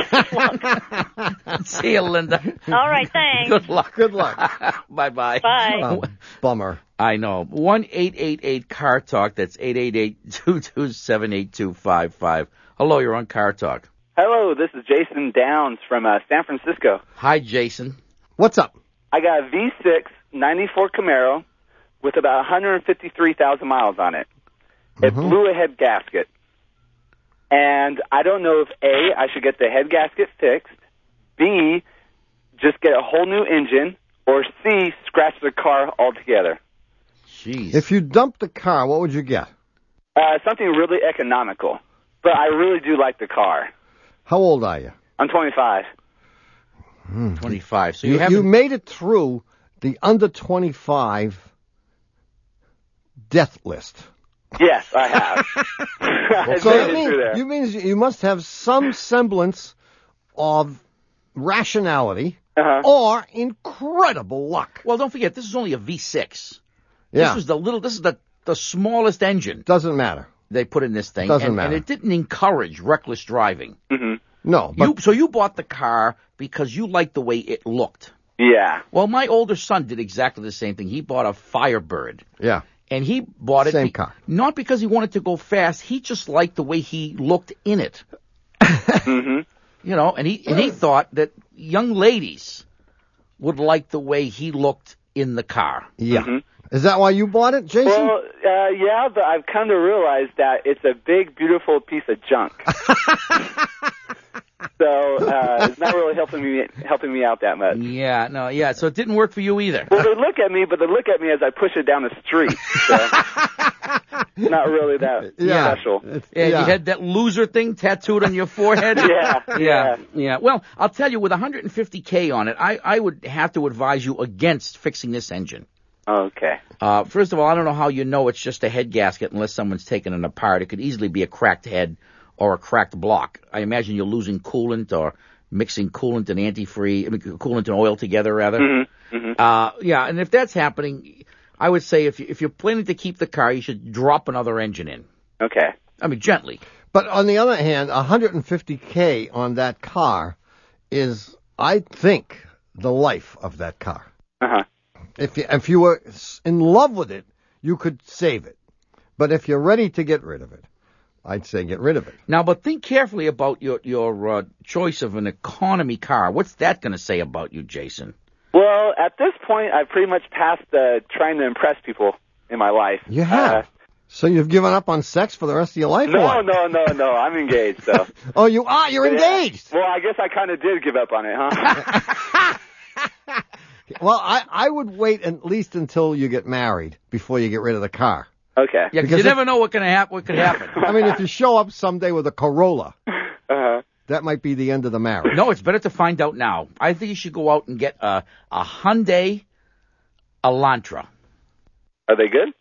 See you, Linda. All right, thanks. Good luck. Good luck. Bye-bye. Bye. Oh, bummer. I know. one eight eight eight car talk. That's eight eight eight, two two seven, eight two five five. Hello, you're on Car Talk. Hello, this is Jason Downs from uh, San Francisco. Hi, Jason. What's up? I got a V six ninety-four Camaro with about one hundred fifty-three thousand miles on it. It Mm-hmm. blew a head gasket. And I don't know if A, I should get the head gasket fixed, B, just get a whole new engine, or C, scratch the car altogether. Jeez. If you dumped the car, what would you get? Uh, something really economical. But I really do like the car. How old are you? I'm twenty-five. twenty-five. So You, you you, haven't... made it through the under twenty-five death list. Yes, I have. I So made that it means, through there. you means you must have some semblance of rationality Uh-huh. or incredible luck. Well, don't forget, this is only a V six. Yeah. This was the little, this is the, the smallest engine Doesn't matter. they put in this thing. Doesn't and, matter. And it didn't encourage reckless driving. Mm-hmm. No, but You, so you bought the car because you liked the way it looked. Yeah. Well, my older son did exactly the same thing. He bought a Firebird. yeah. And he bought it Same be- car. not because he wanted to go fast. He just liked the way he looked in it. Mm-hmm. You know, and he and he thought that young ladies would like the way he looked in the car. Yeah. Mm-hmm. Is that why you bought it, Jason? Well, uh, yeah, but I've come to realize that it's a big, beautiful piece of junk. So uh, it's not really helping me helping me out that much. Yeah, no, yeah. So it didn't work for you either. Well, they look at me, but they look at me as I push it down the street. So not really that Yeah. special. And Yeah. you had that loser thing tattooed on your forehead? Yeah, yeah, yeah. yeah. Well, I'll tell you, with one hundred fifty K on it, I, I would have to advise you against fixing this engine. Okay. Uh, first of all, I don't know how you know it's just a head gasket unless someone's taken it apart. It could easily be a cracked head or a cracked block. I imagine you're losing coolant or mixing coolant and antifreeze, I mean, coolant and oil together, rather. Mm-hmm. Mm-hmm. Uh, yeah, and if that's happening, I would say if, you, if you're planning to keep the car, you should drop another engine in. Okay. I mean, gently. But on the other hand, one hundred fifty K on that car is, I think, the life of that car. Uh-huh. If you, if you were in love with it, you could save it. But if you're ready to get rid of it, I'd say get rid of it. Now, but think carefully about your your uh, choice of an economy car. What's that going to say about you, Jason? Well, at this point, I've pretty much passed uh, trying to impress people in my life. You have. Uh, So you've given up on sex for the rest of your life? or No, what? no, no, no. I'm engaged, though. Oh, you are? You're Yeah. engaged? Well, I guess I kind of did give up on it, huh? Well, I, I would wait at least until you get married before you get rid of the car. Okay. Yeah, 'cause you Because never know what can happen. What could happen. I mean, if you show up someday with a Corolla, uh-huh. that might be the end of the marriage. No, it's better to find out now. I think you should go out and get a a Hyundai Elantra. Are they good?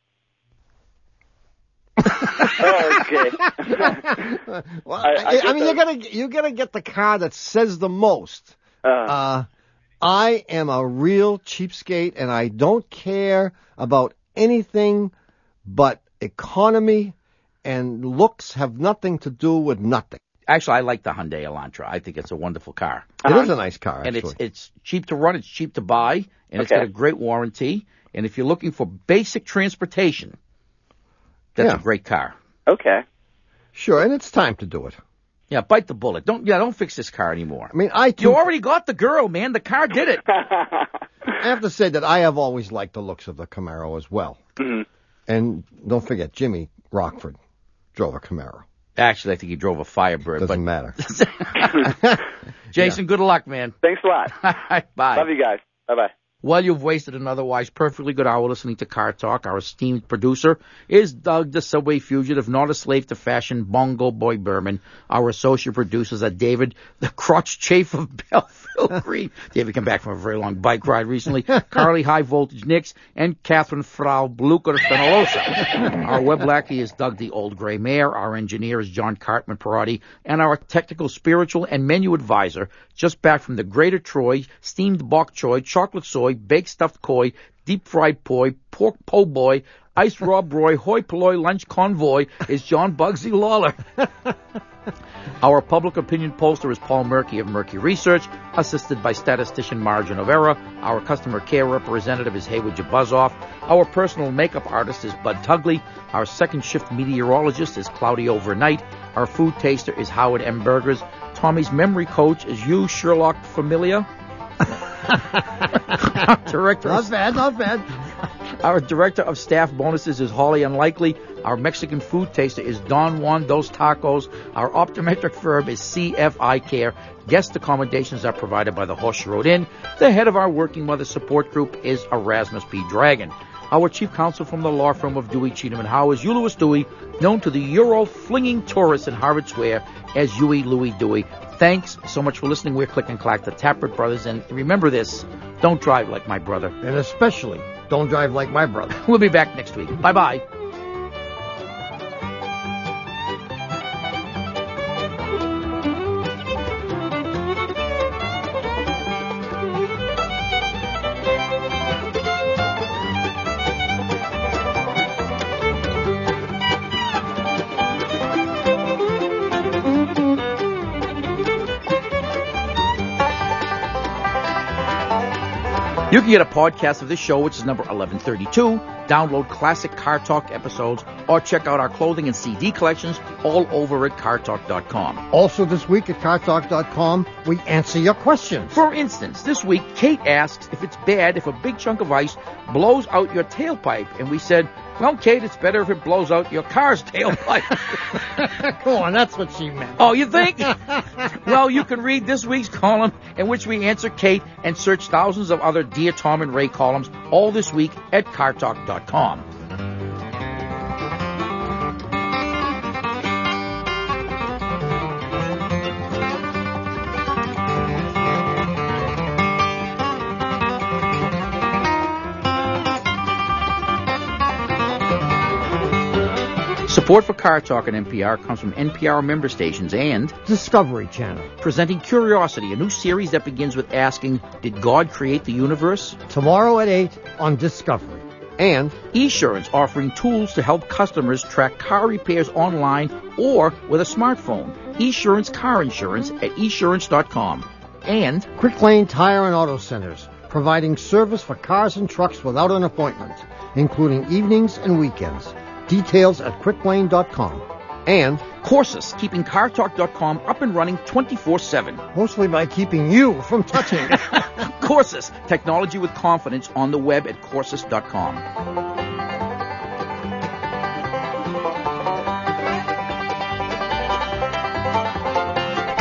Oh, okay. Well, I- I I, I guess mean, I- you gotta you gotta get the car that says the most. Uh, I am a real cheapskate, and I don't care about anything but economy, and looks have nothing to do with nothing. Actually, I like the Hyundai Elantra. I think it's a wonderful car. It is a nice car, And actually. it's it's cheap to run, it's cheap to buy, and it's Okay. got a great warranty. And if you're looking for basic transportation, that's Yeah. a great car. Okay. Sure, and it's time to do it. Yeah, bite the bullet. Don't yeah, don't fix this car anymore. I mean, I too, You already got the girl, man. The car did it. I have to say that I have always liked the looks of the Camaro as well. Mm-hmm. And don't forget, Jimmy Rockford drove a Camaro. Actually, I think he drove a Firebird. Doesn't but matter. Jason, good luck, man. Thanks a lot. Bye. Love you guys. Bye-bye. Well, you've wasted an otherwise perfectly good hour listening to Car Talk. Our esteemed producer is Doug, the Subway Fugitive, not a slave to fashion, Bongo Boy Berman. Our associate producers are David, the crotch chafe of Belleville Green. David came back from a very long bike ride recently. Carly High Voltage Nix, and Catherine Frau Blucher Fenolosa. Our web lackey is Doug, the Old Gray Mare. Our engineer is John Cartman Parati. And our technical, spiritual, and menu advisor, just back from the Greater Troy, steamed bok choy, chocolate soy, baked stuffed koi, deep fried poi, pork po' boy, iced raw broy, hoi polloi lunch convoy is John Bugsy Lawler. Our public opinion pollster is Paul Murky of Murky Research, assisted by statistician Margin of Error. Our customer care representative is Haywood Jabuzoff. Our personal makeup artist is Bud Tugley. Our second shift meteorologist is Cloudy Overnight. Our food taster is Howard M. Burgers. Tommy's memory coach is you, Sherlock Familia. Our director Not of, bad, not bad. our director of staff bonuses is Holly Unlikely. Our Mexican food taster is Don Juan Dos Tacos. Our optometric firm is C F I Care. Guest accommodations are provided by the Horseshoe Road Inn. The head of our Working Mother support group is Erasmus P. Dragon. Our chief counsel from the law firm of Dewey, Cheatham and Howe is Hugh Lewis Dewey, known to the Euro-flinging tourists in Harvard Square as Huey Louie Dewey. Thanks so much for listening. We're Click and Clack, the Tappert Brothers, and remember this, don't drive like my brother. And especially, don't drive like my brother. We'll be back next week. Bye-bye. You can get a podcast of this show, which is number eleven thirty-two, download classic Car Talk episodes, or check out our clothing and C D collections all over at car talk dot com. Also this week at car talk dot com, we answer your questions. For instance, this week, Kate asks if it's bad if a big chunk of ice blows out your tailpipe. And we said, well, Kate, it's better if it blows out your car's tailpipe. Come on, that's what she meant. Oh, you think? Well, you can read this week's column in which we answer Kate and search thousands of other Dear Tom and Ray columns all this week at car talk dot com. Support for Car Talk and N P R comes from N P R member stations and Discovery Channel, presenting Curiosity, a new series that begins with asking, did God create the universe? tomorrow at eight on Discovery. And Esurance, offering tools to help customers track car repairs online or with a smartphone. Esurance Car Insurance at esurance dot com. And Quick Lane Tire and Auto Centers, providing service for cars and trucks without an appointment, including evenings and weekends. Details at quick lane dot com. And Courses, keeping car talk dot com up and running twenty-four seven. mostly by keeping you from touching it. Courses, technology with confidence on the web at courses dot com.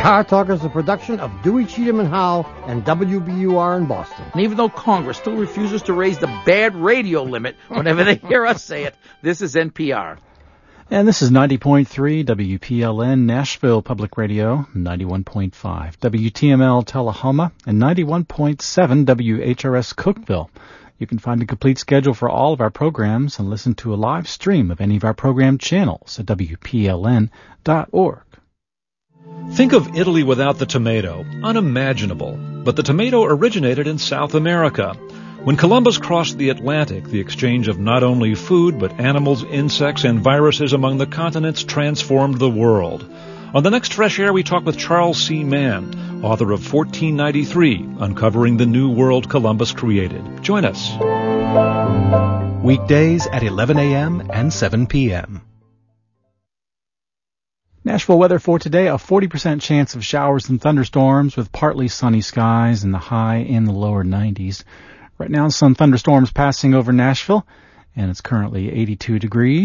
Car Talk is a production of Dewey, Cheatham and Howe and W B U R in Boston. And even though Congress still refuses to raise the bad radio limit whenever they hear us say it, this is N P R. And this is ninety point three W P L N Nashville Public Radio, ninety-one point five W T M L Tullahoma, and ninety-one point seven W H R S Cookeville. You can find a complete schedule for all of our programs and listen to a live stream of any of our program channels at W P L N dot org. Think of Italy without the tomato. Unimaginable. But the tomato originated in South America. When Columbus crossed the Atlantic, the exchange of not only food, but animals, insects, and viruses among the continents transformed the world. On the next Fresh Air, we talk with Charles C. Mann, author of fourteen ninety-three, Uncovering the New World Columbus Created. Join us. Weekdays at eleven a.m. and seven p.m. Nashville weather for today, a forty percent chance of showers and thunderstorms with partly sunny skies and the high in the lower nineties. Right now, some thunderstorms passing over Nashville, and it's currently eighty-two degrees.